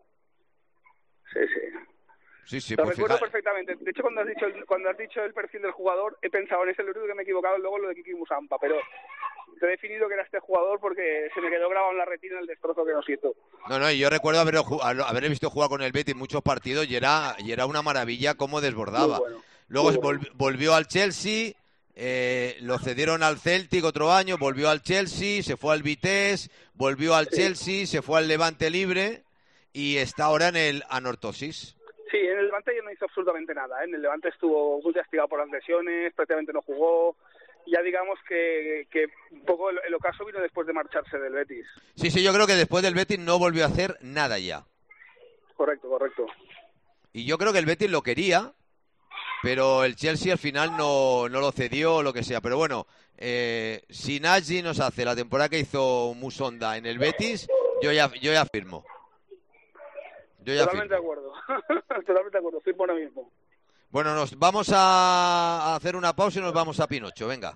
Sí, sí. Sí, sí, lo pues recuerdo fija... perfectamente. De hecho, cuando has dicho el, cuando has dicho el perfil del jugador, he pensado en ese, lo único que me he equivocado luego lo de Kiki Musampa, pero te he definido que era este jugador porque se me quedó grabado en la retina el destrozo que nos hizo. No, no, y yo recuerdo haber, haber visto jugar con el Betis muchos partidos y era, y era una maravilla cómo desbordaba. Muy bueno, luego muy volv, bueno. volvió al Chelsea, eh, lo cedieron al Celtic otro año, volvió al Chelsea, se fue al Vitesse, volvió al sí. Chelsea, se fue al Levante libre y está ahora en el Anortosis. Sí, en el Levante ya no hizo absolutamente nada, ¿eh? En el Levante estuvo muy castigado por las lesiones, prácticamente no jugó. Ya digamos que, que un poco el, el ocaso vino después de marcharse del Betis. Sí, sí, yo creo que después del Betis no volvió a hacer nada ya. Correcto, correcto. Y yo creo que el Betis lo quería, pero el Chelsea al final no, no lo cedió o lo que sea. Pero bueno, eh, si Nagy nos hace la temporada que hizo Musonda en el Betis, yo ya, yo ya firmo. Yo ya Totalmente firmo. de acuerdo. Totalmente de acuerdo, firmo ahora mismo. Bueno, nos vamos a hacer una pausa y nos vamos a Pinocho, venga.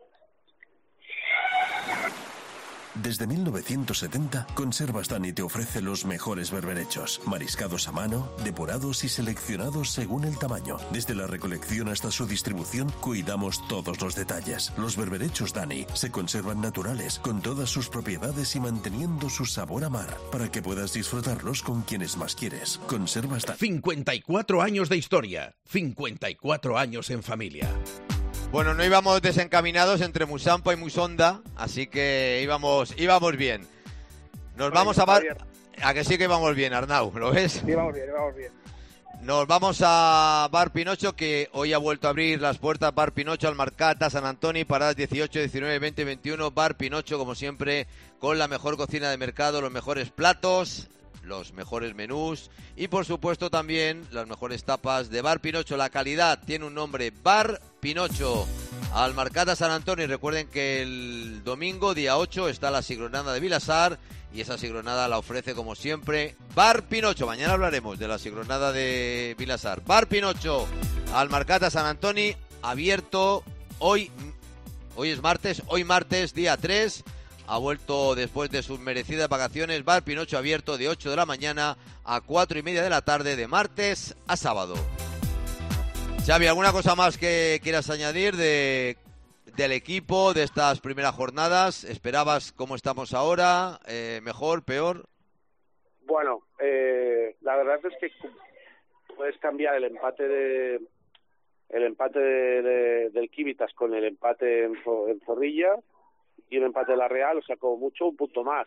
Desde mil novecientos setenta, Conservas Dani te ofrece los mejores berberechos, mariscados a mano, depurados y seleccionados según el tamaño. Desde la recolección hasta su distribución, cuidamos todos los detalles. Los berberechos Dani se conservan naturales, con todas sus propiedades y manteniendo su sabor a mar, para que puedas disfrutarlos con quienes más quieres. Conservas Dani. cincuenta y cuatro años de historia, cincuenta y cuatro años en familia. Bueno, no íbamos desencaminados entre Musampa y Musonda, así que íbamos íbamos bien. Nos vamos a... Bar... A que sí que íbamos bien, Arnau, ¿lo ves? Sí, vamos bien, vamos bien. Nos vamos a Bar Pinocho, que hoy ha vuelto a abrir las puertas. Bar Pinocho, Almarcata, San Antoni, paradas dieciocho, diecinueve, veinte, veintiuno. Bar Pinocho, como siempre, con la mejor cocina de mercado, los mejores platos, los mejores menús y, por supuesto, también las mejores tapas de Bar Pinocho. La calidad tiene un nombre, Bar Pinocho. Almarcata, San Antoni. Recuerden que el domingo, día ocho, está la Sigronada de Vilasar. Y esa sigronada la ofrece, como siempre, Bar Pinocho. Mañana hablaremos de la sigronada de Vilasar. Bar Pinocho, Almarcata, San Antoni, abierto hoy. Hoy es martes, hoy martes, día tres. Ha vuelto después de sus merecidas vacaciones. Bar Pinocho abierto de ocho de la mañana a cuatro y media de la tarde, de martes a sábado. Xavi, ¿alguna cosa más que quieras añadir de... del equipo, de estas primeras jornadas? ¿Esperabas cómo estamos ahora? Eh, ¿Mejor, peor? Bueno, eh, la verdad es que puedes cambiar el empate de el empate de, de, del Civitas con el empate en, en Zorrilla y el empate de la Real, o sea, como mucho un punto más.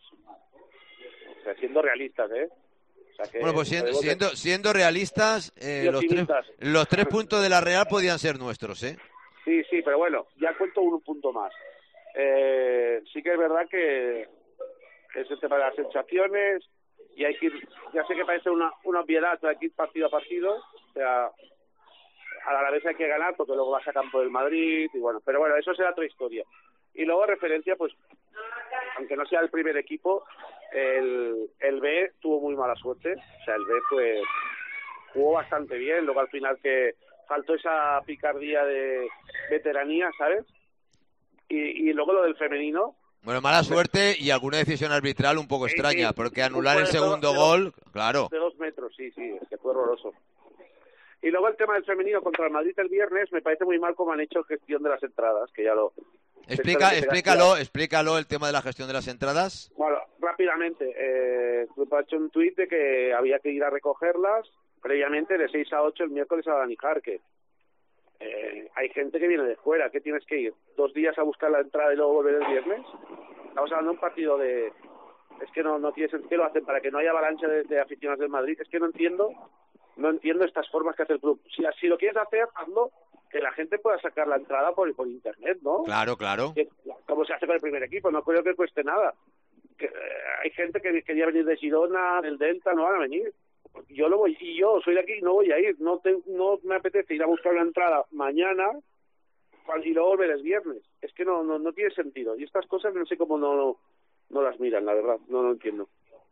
O sea, siendo realistas, ¿eh? O sea que, bueno, pues siendo, siendo, que... siendo realistas, eh, los, tres, los tres puntos de la Real podían ser nuestros, ¿eh? Sí, sí, pero bueno, ya cuento un punto más. Eh, sí que es verdad que es el tema de las sensaciones y hay que ir, ya sé que parece una, una obviedad, pero hay que ir partido a partido, o sea, a la vez hay que ganar porque luego vas a campo del Madrid y bueno, pero bueno, eso será otra historia. Y luego referencia, pues, aunque no sea el primer equipo, el, el B tuvo muy mala suerte, o sea, el B pues jugó bastante bien, luego al final que faltó esa picardía de veteranía, ¿sabes? Y, y luego lo del femenino. Bueno, mala suerte y alguna decisión arbitral un poco sí, extraña, sí. porque anular el segundo de gol, dos, claro. De dos metros, sí, sí, es que fue horroroso. Y luego el tema del femenino contra el Madrid el viernes, me parece muy mal cómo han hecho gestión de las entradas, que ya lo... Explica, explícalo, explícalo el tema de la gestión de las entradas. Bueno, rápidamente, eh, ha hecho un tuit de que había que ir a recogerlas previamente de seis a ocho el miércoles a Danijarque. Eh, hay gente que viene de fuera, ¿qué tienes que ir? ¿Dos días a buscar la entrada y luego volver el viernes? Estamos hablando de un partido de... Es que no, no tiene sentido que lo hacen para que no haya avalancha de, de aficionados del Madrid. Es que no entiendo, no entiendo estas formas que hace el club. Si, si lo quieres hacer, hazlo, que la gente pueda sacar la entrada por, por internet, ¿no? Claro, claro. Que, como se hace con el primer equipo, no creo que cueste nada. Que, eh, hay gente que quería venir de Girona, del Delta, no van a venir. Yo lo voy, y yo soy de aquí y no voy a ir, no te, no me apetece ir a buscar una entrada mañana y luego volver el viernes. Es que no, no, no tiene sentido. Y estas cosas no sé cómo no, no, no las miran, la verdad, no lo entiendo.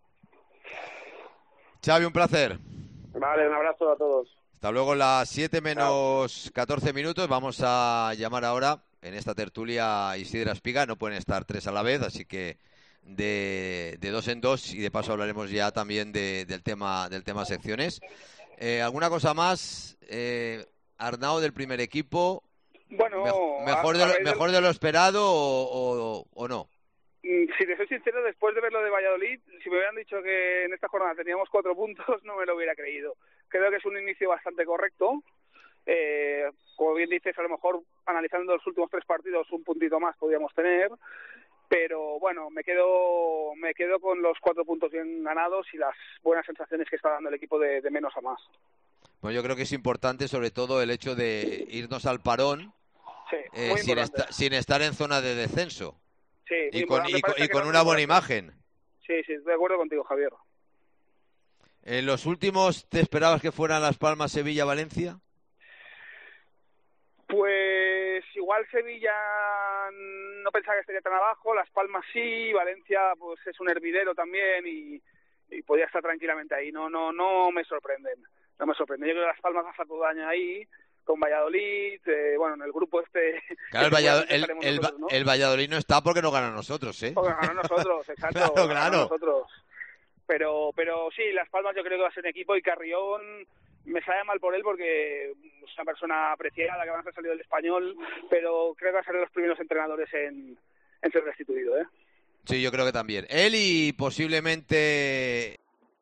Xavi, un placer. Vale, un abrazo a todos. Hasta luego, las siete menos catorce minutos. Vamos a llamar ahora en esta tertulia a Isidra Espiga. No pueden estar tres a la vez, así que de, de dos en dos, y de paso hablaremos ya también de, del tema del tema secciones. Eh, ¿Alguna cosa más? Eh, Arnau, del primer equipo. Bueno, Me, mejor, de lo, mejor de lo esperado o, o, o no. Si te soy sincero, después de ver lo de Valladolid, si me hubieran dicho que en esta jornada teníamos cuatro puntos, no me lo hubiera creído. Creo que es un inicio bastante correcto. Eh, como bien dices, a lo mejor analizando los últimos tres partidos, un puntito más podríamos tener. Pero bueno, me quedo me quedo con los cuatro puntos bien ganados y las buenas sensaciones que está dando el equipo de, de menos a más. Pues yo creo que es importante, sobre todo, el hecho de irnos al parón sí, eh, sin, esta, sin estar en zona de descenso. Sí, y con, y con, y con una buena imagen. Sí, sí, estoy de acuerdo contigo, Javier. ¿En los últimos te esperabas que fueran Las Palmas, Sevilla, Valencia? Pues igual Sevilla no pensaba que estaría tan abajo, Las Palmas sí, Valencia pues es un hervidero también y, y podía estar tranquilamente ahí. No, no, no me sorprenden, no me sorprenden. Yo creo que Las Palmas hace todo daño ahí, con Valladolid, eh, bueno, en el grupo este... Claro, el, Valladolid, el, el, nosotros, ¿no? el Valladolid no está porque nos gana a nosotros, ¿eh? Porque nos ganó a nosotros, exacto. Claro, claro. Nosotros. Pero, pero sí, Las Palmas yo creo que va a ser un equipo y Carrión me sabe mal por él porque es una persona apreciada que va a haber salido del Español, pero creo que va a ser de los primeros entrenadores en, en ser restituido, ¿eh? Sí, yo creo que también. Él y posiblemente...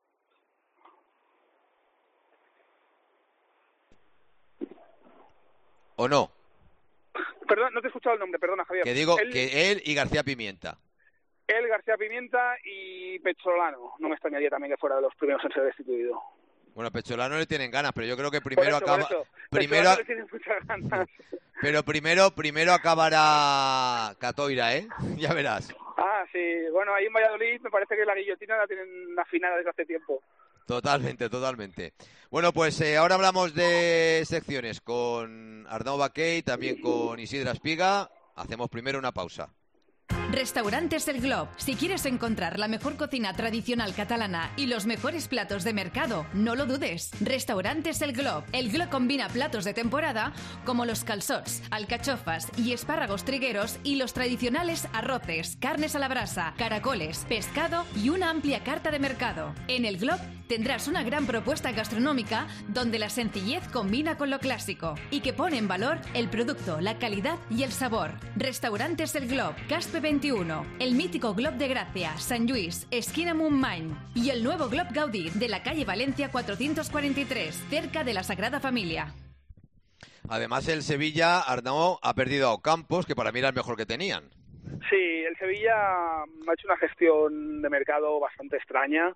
¿O no? Perdón, no te he escuchado el nombre, perdona, Javier. Que digo él, que él y García Pimienta. Él, García Pimienta y Pecholano. No me extrañaría también que fuera de los primeros en ser destituido. Bueno, a Pecholano le tienen ganas, pero yo creo que primero Por eso, acaba... por eso. Primero, Pecholano le tiene muchas ganas. pero primero, primero acabará Catoira, ¿eh? Ya verás. Ah, sí. Bueno, ahí en Valladolid me parece que la guillotina la tienen afinada desde hace tiempo. Totalmente, totalmente. Bueno, pues eh, ahora hablamos de secciones con Arnau Baquey, también con Isidra Espiga. Hacemos primero una pausa. Restaurantes El Glob. Si quieres encontrar la mejor cocina tradicional catalana y los mejores platos de mercado, no lo dudes. Restaurantes El Glob. El Glob combina platos de temporada como los calçots, alcachofas y espárragos trigueros y los tradicionales arroces, carnes a la brasa, caracoles, pescado y una amplia carta de mercado. En El Glob tendrás una gran propuesta gastronómica donde la sencillez combina con lo clásico y que pone en valor el producto, la calidad y el sabor. Restaurantes El Glob, Caspe veintiuno, el mítico Glob de Gracia, San Luis, esquina Montmany y el nuevo Glob Gaudí de la calle Valencia cuatrocientos cuarenta y tres, cerca de la Sagrada Familia. Además, el Sevilla, Arnau, ha perdido a Ocampos, que para mí era el mejor que tenían. Sí, el Sevilla ha hecho una gestión de mercado bastante extraña.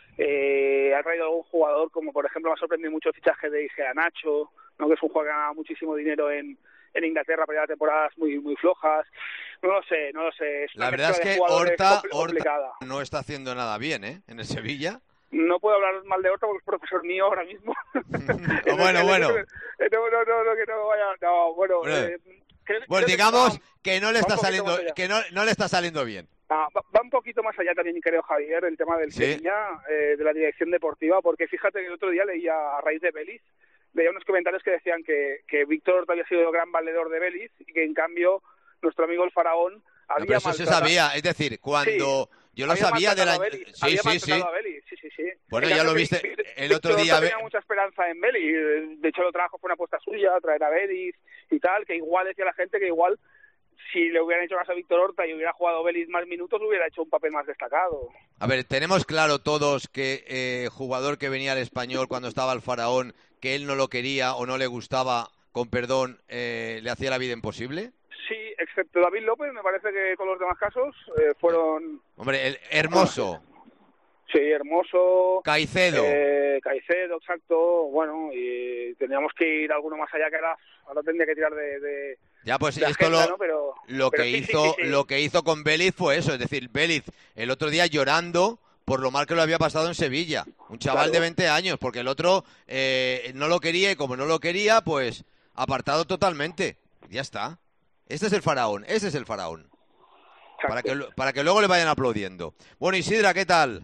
Eh, ha traído algún jugador, como por ejemplo me ha sorprendido mucho el fichaje de Igea Nacho, ¿no? Que es un jugador que gana muchísimo dinero en, en Inglaterra para llevar temporadas muy muy flojas. No lo sé, no lo sé. Es La verdad es que Horta, Horta no está haciendo nada bien, ¿eh? En el Sevilla. No puedo hablar mal de Horta porque es profesor mío ahora mismo. oh, bueno, bueno. No, no, no, no, que no vaya. No, bueno. bueno. Eh, creo, bueno, creo digamos que, que no le está saliendo, que no, no le está saliendo bien. Ah, va, va un poquito más allá también, creo, Javier, el tema del ¿Sí? Sevilla, eh, de la dirección deportiva, porque fíjate que el otro día leía, a raíz de Belis, leía unos comentarios que decían que, que Víctor había sido el gran valedor de Belis y que, en cambio, nuestro amigo el faraón había no, pero eso se sabía, es decir, cuando... Sí. Yo lo había sabía de la... Belis, sí, sí, sí. A Belis, sí, sí, sí. Bueno, ya lo viste el otro Víctor día. tenía mucha esperanza en Belis. De hecho, lo trajo, fue una apuesta suya, traer a Belis y tal, que igual decía la gente que igual... si le hubieran hecho caso a Víctor Horta y hubiera jugado Belis más minutos, hubiera hecho un papel más destacado. A ver, tenemos claro todos que eh, jugador que venía al Español cuando estaba el Faraón, que él no lo quería o no le gustaba, con perdón, eh, le hacía la vida imposible. Sí, excepto David López, me parece que con los demás casos eh, fueron... Hombre, el Hermoso. Sí, Hermoso. Caicedo. Eh, Caicedo, exacto. Bueno, y teníamos que ir a alguno más allá que era... Ahora tendría que tirar de... de ya, pues de esto agenda, lo, ¿no? pero, lo pero que sí, hizo sí, sí, sí. lo que hizo con Vélez fue eso. Es decir, Vélez el otro día llorando por lo mal que lo había pasado en Sevilla. Un chaval Claro. de veinte años, porque el otro eh, no lo quería y como no lo quería, pues apartado totalmente. Ya está. Este es el Faraón, ese es el Faraón. Para que, para que luego le vayan aplaudiendo. Bueno, Isidra, ¿qué tal?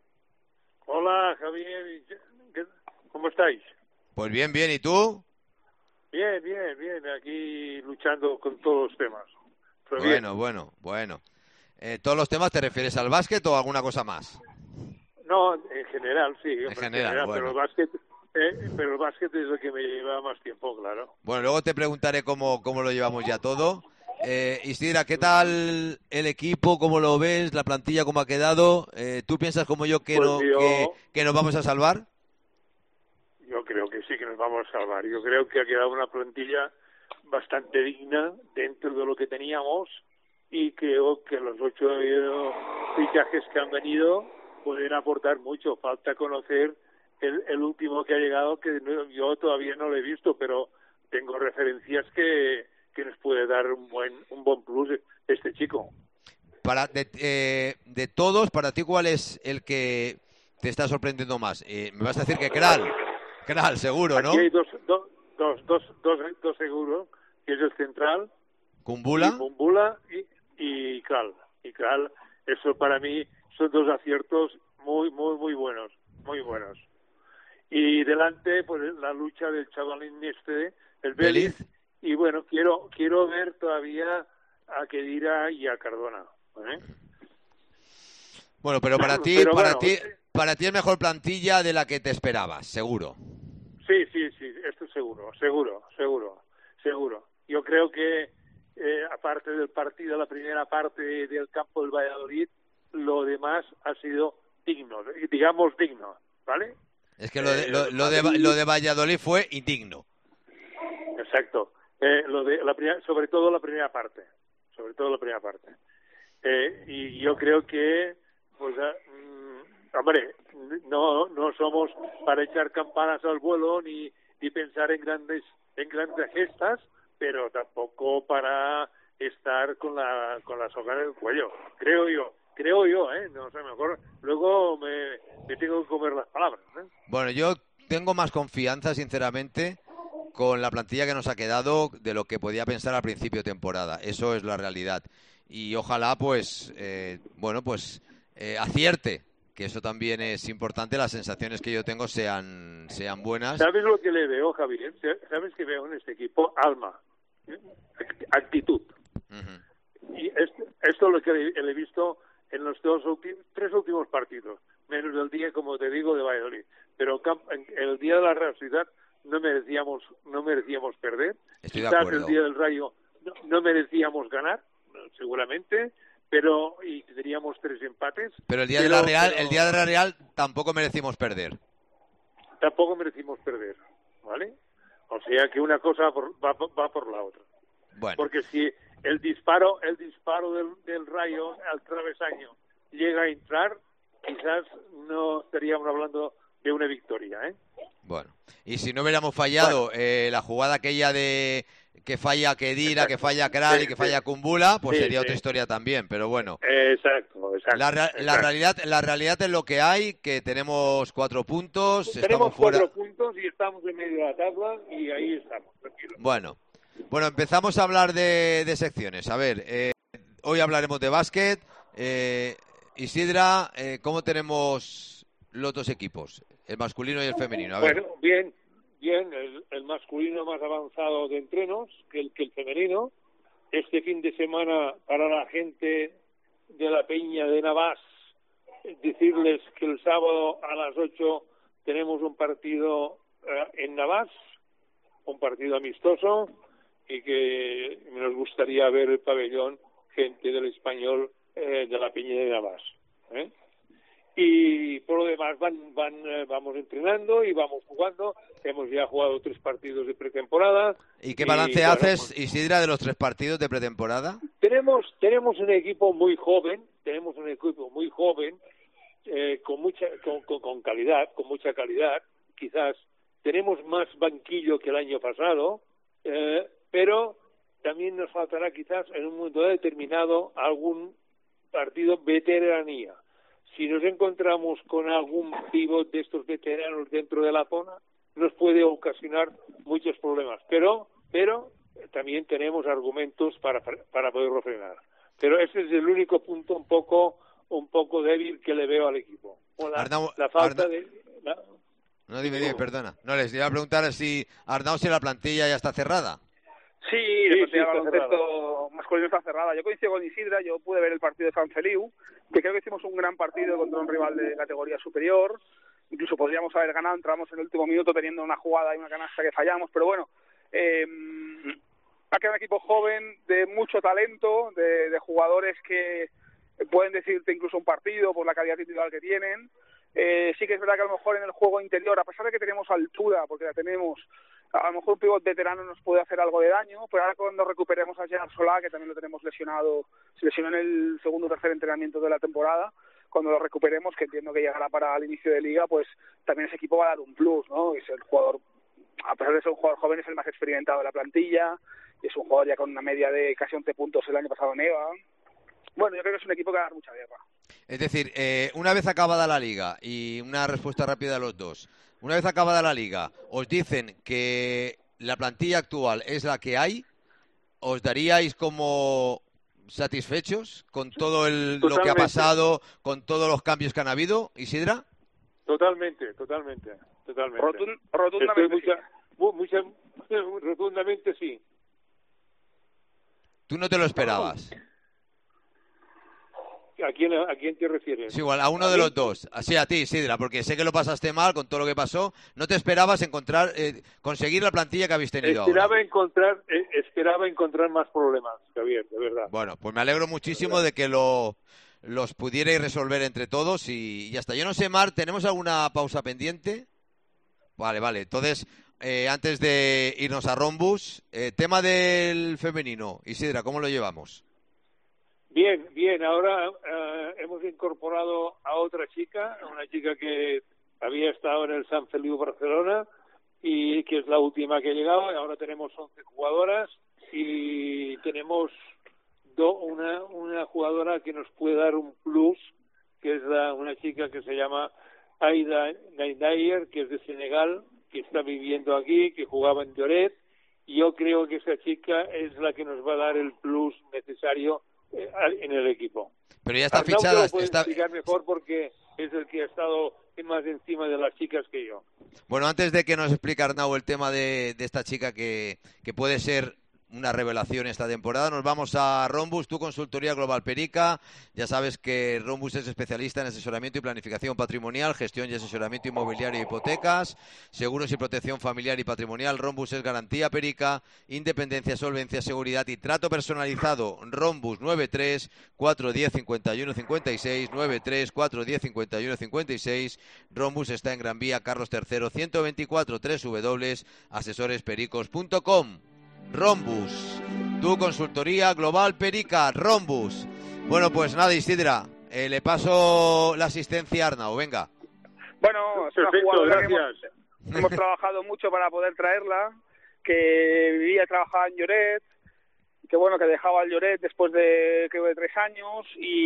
Hola, Javier. ¿Cómo estáis? Pues bien, bien. ¿Y tú? Bien, bien, bien. Aquí luchando con todos los temas. Pero bueno, bien. bueno, bueno. Eh, ¿Todos los temas te refieres al básquet o alguna cosa más? No, en general, sí. En general, general bueno. Pero el básquet, eh, pero el básquet es lo que me lleva más tiempo, claro. Bueno, luego te preguntaré cómo, cómo lo llevamos ya todo. Eh, Isidra, ¿qué tal el equipo? ¿Cómo lo ves? ¿La plantilla cómo ha quedado? Eh, ¿Tú piensas como yo que, Pues no, yo- que, que nos vamos a salvar? Yo creo que sí que nos vamos a salvar. Yo creo que ha quedado una plantilla bastante digna dentro de lo que teníamos y creo que los ocho eh, fichajes que han venido pueden aportar mucho. Falta conocer el, el último que ha llegado, que no- yo todavía no lo he visto, pero tengo referencias que, que nos puede dar un buen un buen plus este chico. Para de, eh, de todos, para ti, ¿cuál es el que te está sorprendiendo más? Eh, me vas a decir que Kral. Kral, seguro, ¿no? Aquí hay dos, dos, dos, dos, dos, dos seguros, que es el central, ¿Kumbula? y Kumbula y, y Kral. Y Kral, eso para mí son dos aciertos muy, muy, muy buenos, muy buenos. Y delante, pues la lucha del chavalín este, el Vélez, y bueno, quiero quiero ver todavía a Kedira y a Cardona, ¿eh? Bueno, pero para ti, Pero para bueno, ti, para ti es mejor plantilla de la que te esperabas, seguro. Sí, sí, sí, esto seguro, seguro, seguro, seguro. Yo creo que, eh, aparte del partido, la primera parte del campo del Valladolid, lo demás ha sido digno, digamos digno, ¿vale? Es que lo de, Eh, lo, lo de, lo de Valladolid fue indigno. Exacto. Eh, lo de la primera, sobre todo la primera parte, sobre todo la primera parte. Eh, y yo creo que, pues, ah, mm, hombre, no no somos para echar campanas al vuelo ni, ni pensar en grandes en grandes gestas, pero tampoco para estar con la con la soga en el cuello, creo yo. Creo yo, ¿eh? No sé, mejor luego me, me tengo que comer las palabras, ¿eh? Bueno, yo tengo más confianza, sinceramente, con la plantilla que nos ha quedado de lo que podía pensar al principio de temporada. Eso es la realidad. Y ojalá, pues, eh, bueno, pues eh, acierte, que eso también es importante. Las sensaciones que yo tengo sean, sean buenas. ¿Sabes lo que le veo, Javier? ¿Sabes que veo en este equipo? Alma, actitud. Uh-huh. Y esto, esto es lo que le, le he visto en los dos últimos, tres últimos partidos, menos el día, como te digo, de Valladolid. Pero el día de la Real Sociedad no merecíamos, no merecíamos perder. Estoy de Quizás acuerdo. El día del Rayo no, no merecíamos ganar, seguramente, pero y tendríamos tres empates. Pero el día pero, de la Real, pero, el día de la Real tampoco merecimos perder. Tampoco merecimos perder, ¿vale? O sea que una cosa por, va, va por la otra. Bueno. Porque si el disparo el disparo del, del Rayo al travesaño llega a entrar, quizás no estaríamos hablando de una victoria, ¿eh? Bueno, y si no hubiéramos fallado bueno. eh, la jugada aquella de que falla Kedira, que falla Kral sí, y que falla sí. Kumbula, pues sí, sería sí. otra historia también, pero bueno. Exacto, exacto. La, ra- exacto. la realidad la realidad es lo que hay, que tenemos cuatro puntos, tenemos estamos fuera... cuatro puntos y estamos en medio de la tabla y ahí estamos, tranquilos. Bueno. Bueno, empezamos a hablar de, de secciones. A ver, eh, hoy hablaremos de básquet. Eh, Isidra, eh, ¿cómo tenemos los dos equipos, el masculino y el femenino? A ver. Bueno, bien, bien. El, el masculino más avanzado de entrenos que el, que el femenino. Este fin de semana, para la gente de la Peña de Navás, decirles que el sábado a las ocho tenemos un partido eh, en Navás, un partido amistoso, y que nos gustaría ver el pabellón gente del Español eh, de la Peña de Navás, ¿eh? Y por lo demás van van eh, vamos entrenando y vamos jugando. Hemos ya jugado tres partidos de pretemporada. ¿Y qué balance y, haces, bueno, pues, Isidra, de los tres partidos de pretemporada? Tenemos tenemos un equipo muy joven, tenemos un equipo muy joven eh, con mucha con, con, con calidad, con mucha calidad. Quizás tenemos más banquillo que el año pasado. Eh, pero también nos faltará quizás en un momento determinado algún partido veteranía. Si nos encontramos con algún pívot de estos veteranos dentro de la zona, nos puede ocasionar muchos problemas. Pero pero también tenemos argumentos para para poderlo frenar. Pero ese es el único punto un poco un poco débil que le veo al equipo. O la, Arnau, la falta Arnau... de... La... No, dime, dime, perdona. No, les iba a preguntar si Arnau, si la plantilla ya está cerrada. Sí, la plantilla de baloncesto masculino está cerrada. Yo coincido con Isidra, yo pude ver el partido de San Feliu, que creo que hicimos un gran partido contra un rival de categoría superior. Incluso podríamos haber ganado, entramos en el último minuto teniendo una jugada y una canasta que fallamos, pero bueno, eh, ha quedado un equipo joven, de mucho talento, de, de jugadores que pueden decidirte incluso un partido por la calidad individual que tienen. Eh, sí que es verdad que a lo mejor en el juego interior, a pesar de que tenemos altura, porque la tenemos, a lo mejor un pívot veterano nos puede hacer algo de daño, pero ahora cuando recuperemos a Gerard Solá, que también lo tenemos lesionado, se lesionó en el segundo o tercer entrenamiento de la temporada, cuando lo recuperemos, que entiendo que llegará para el inicio de liga, pues también ese equipo va a dar un plus, ¿no? Es el jugador, a pesar de ser un jugador joven, es el más experimentado de la plantilla, y es un jugador ya con una media de casi once puntos el año pasado en EVA. Bueno, yo creo que es un equipo que va a dar mucha guerra. Es decir, eh, una vez acabada la liga, y una respuesta rápida de los dos, una vez acabada la liga, ¿os dicen que la plantilla actual es la que hay? ¿Os daríais como satisfechos con todo el, lo que ha pasado, con todos los cambios que han habido, Isidra? Totalmente, totalmente, totalmente. Rotund, rotundamente. Mucha, mucha, rotundamente sí. ¿Tú no te lo esperabas? ¿A quién, ¿A quién te refieres? Sí, igual, a uno ¿A de mí? Los dos. Así a ti, Isidra, porque sé que lo pasaste mal con todo lo que pasó. ¿No te esperabas encontrar, eh, conseguir la plantilla que habéis tenido esperaba ahora? Encontrar, eh, esperaba encontrar más problemas, Javier, de verdad. Bueno, pues me alegro muchísimo de, de que lo, los pudierais resolver entre todos y ya está. Yo no sé, Mar, ¿tenemos alguna pausa pendiente? Vale, vale. Entonces, eh, antes de irnos a Rombus, eh, tema del femenino. Isidra, ¿cómo lo llevamos? Bien, bien. Ahora uh, hemos incorporado a otra chica, una chica que había estado en el San Feliu Barcelona y que es la última que ha llegado. Ahora tenemos once jugadoras y tenemos do, una, una jugadora que nos puede dar un plus, que es la, una chica que se llama Aida Naidayer, que es de Senegal, que está viviendo aquí, que jugaba en Lloret. Y yo creo que esa chica es la que nos va a dar el plus necesario en el equipo. Pero ya está Arnau fichada. lo puede Está... explicar mejor porque es el que ha estado más encima de las chicas que yo. Bueno, antes de que nos explique Arnau el tema de, de esta chica que, que puede ser una revelación esta temporada, nos vamos a Rombus, tu consultoría Global Perica. Ya sabes que Rombus es especialista en asesoramiento y planificación patrimonial, gestión y asesoramiento inmobiliario y hipotecas, seguros y protección familiar y patrimonial. Rombus es garantía Perica, independencia, solvencia, seguridad y trato personalizado. Rombus nueve tres cuatro uno cero cinco uno cinco seis, nueve tres cuatro uno cero cinco uno cinco seis. Rombus está en Gran Vía, Carlos tercero, ciento veinticuatro, doble u doble u doble u punto asesores pericos punto com. Rombus, tu consultoría Global Perica, Rombus. Bueno, pues nada, Isidra, eh, le paso la asistencia a Arnau, venga. Bueno, es una Perfecto, jugadora que gracias. hemos, hemos trabajado mucho para poder traerla, que vivía y trabajaba en Lloret, que bueno, que dejaba el Lloret después de, creo, de tres años,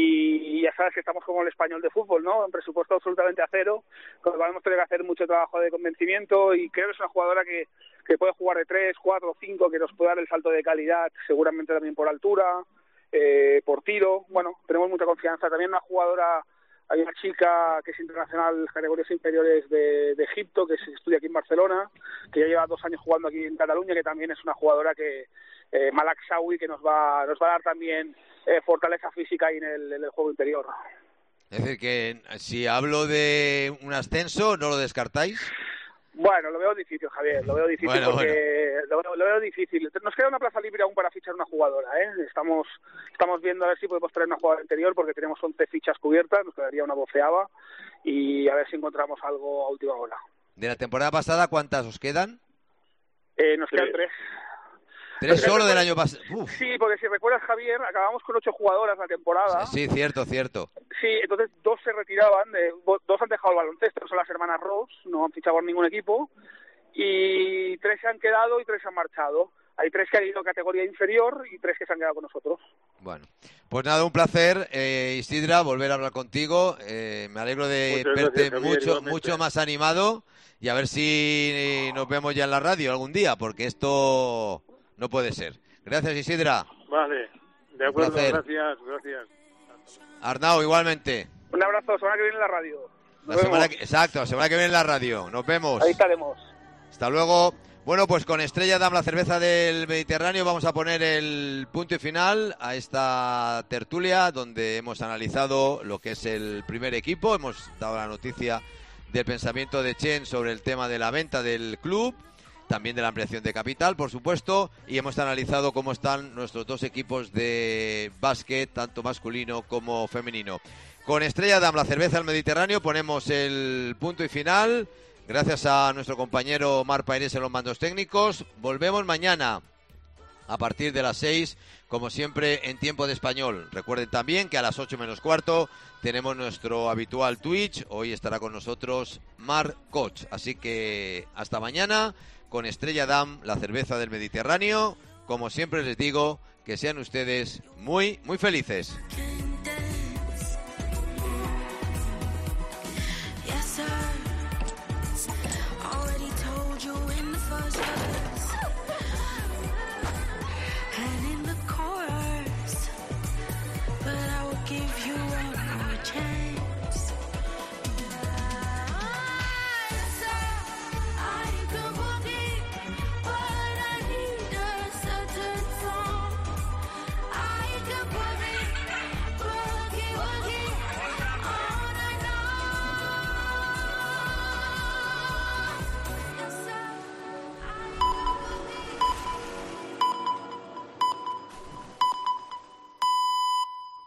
y ya sabes que estamos como el Español de fútbol, ¿no? En presupuesto absolutamente a cero, con lo cual hemos tenido que hacer mucho trabajo de convencimiento, y creo que es una jugadora que, que puede jugar de tres, cuatro, cinco, que nos puede dar el salto de calidad, seguramente también por altura, eh, por tiro. Bueno, tenemos mucha confianza. También una jugadora, hay una chica que es internacional en categorías inferiores de, de Egipto, que estudia aquí en Barcelona, que ya lleva dos años jugando aquí en Cataluña, que también es una jugadora que Eh, Malak Sawi, que nos va nos va a dar también eh, fortaleza física ahí en el, en el juego interior. Es decir, que si hablo de un ascenso, ¿no lo descartáis? Bueno, lo veo difícil, Javier, lo veo difícil bueno, porque bueno. Lo, veo, lo veo difícil. Nos queda una plaza libre aún para fichar una jugadora, ¿eh? Estamos estamos viendo a ver si podemos traer una jugadora interior porque tenemos once fichas cubiertas, nos quedaría una bofeaba y a ver si encontramos algo a última hora. De la temporada pasada, ¿cuántas os quedan? Eh, nos quedan tres. ¿Tres solo del año pasado? Sí, porque si recuerdas, Javier, acabamos con ocho jugadoras la temporada. Sí, cierto, cierto. Sí, entonces dos se retiraban, de, dos han dejado el baloncesto, son las hermanas Ross, no han fichado en ningún equipo, y tres se han quedado y tres se han marchado. Hay tres que han ido a categoría inferior y tres que se han quedado con nosotros. Bueno, pues nada, un placer, eh, Isidra, volver a hablar contigo. Eh, me alegro de Muchas verte gracias, Javier, mucho, igualmente. mucho más animado y a ver si nos vemos ya en la radio algún día, porque esto no puede ser. Gracias, Isidra. Vale, de acuerdo, placer. gracias, gracias. Arnau, igualmente. Un abrazo, semana que viene en la radio. La Nos semana vemos. que, exacto, la semana que viene en la radio. Nos vemos. Ahí estaremos. Hasta luego. Bueno, pues con Estrella Damm, la cerveza del Mediterráneo, vamos a poner el punto y final a esta tertulia donde hemos analizado lo que es el primer equipo. Hemos dado la noticia del pensamiento de Chen sobre el tema de la venta del club, también de la ampliación de capital, por supuesto, y hemos analizado cómo están nuestros dos equipos de básquet, tanto masculino como femenino. Con Estrella Damm, la cerveza del Mediterráneo, ponemos el punto y final. Gracias a nuestro compañero Mar Paires en los mandos técnicos. Volvemos mañana a partir de las seis, como siempre, en tiempo de español. Recuerden también que a las ocho menos cuarto tenemos nuestro habitual Twitch. Hoy estará con nosotros Mar Koch. Así que hasta mañana con Estrella Damm, la cerveza del Mediterráneo. Como siempre les digo, que sean ustedes muy, muy felices. And in the chorus, but I will give you one more chance.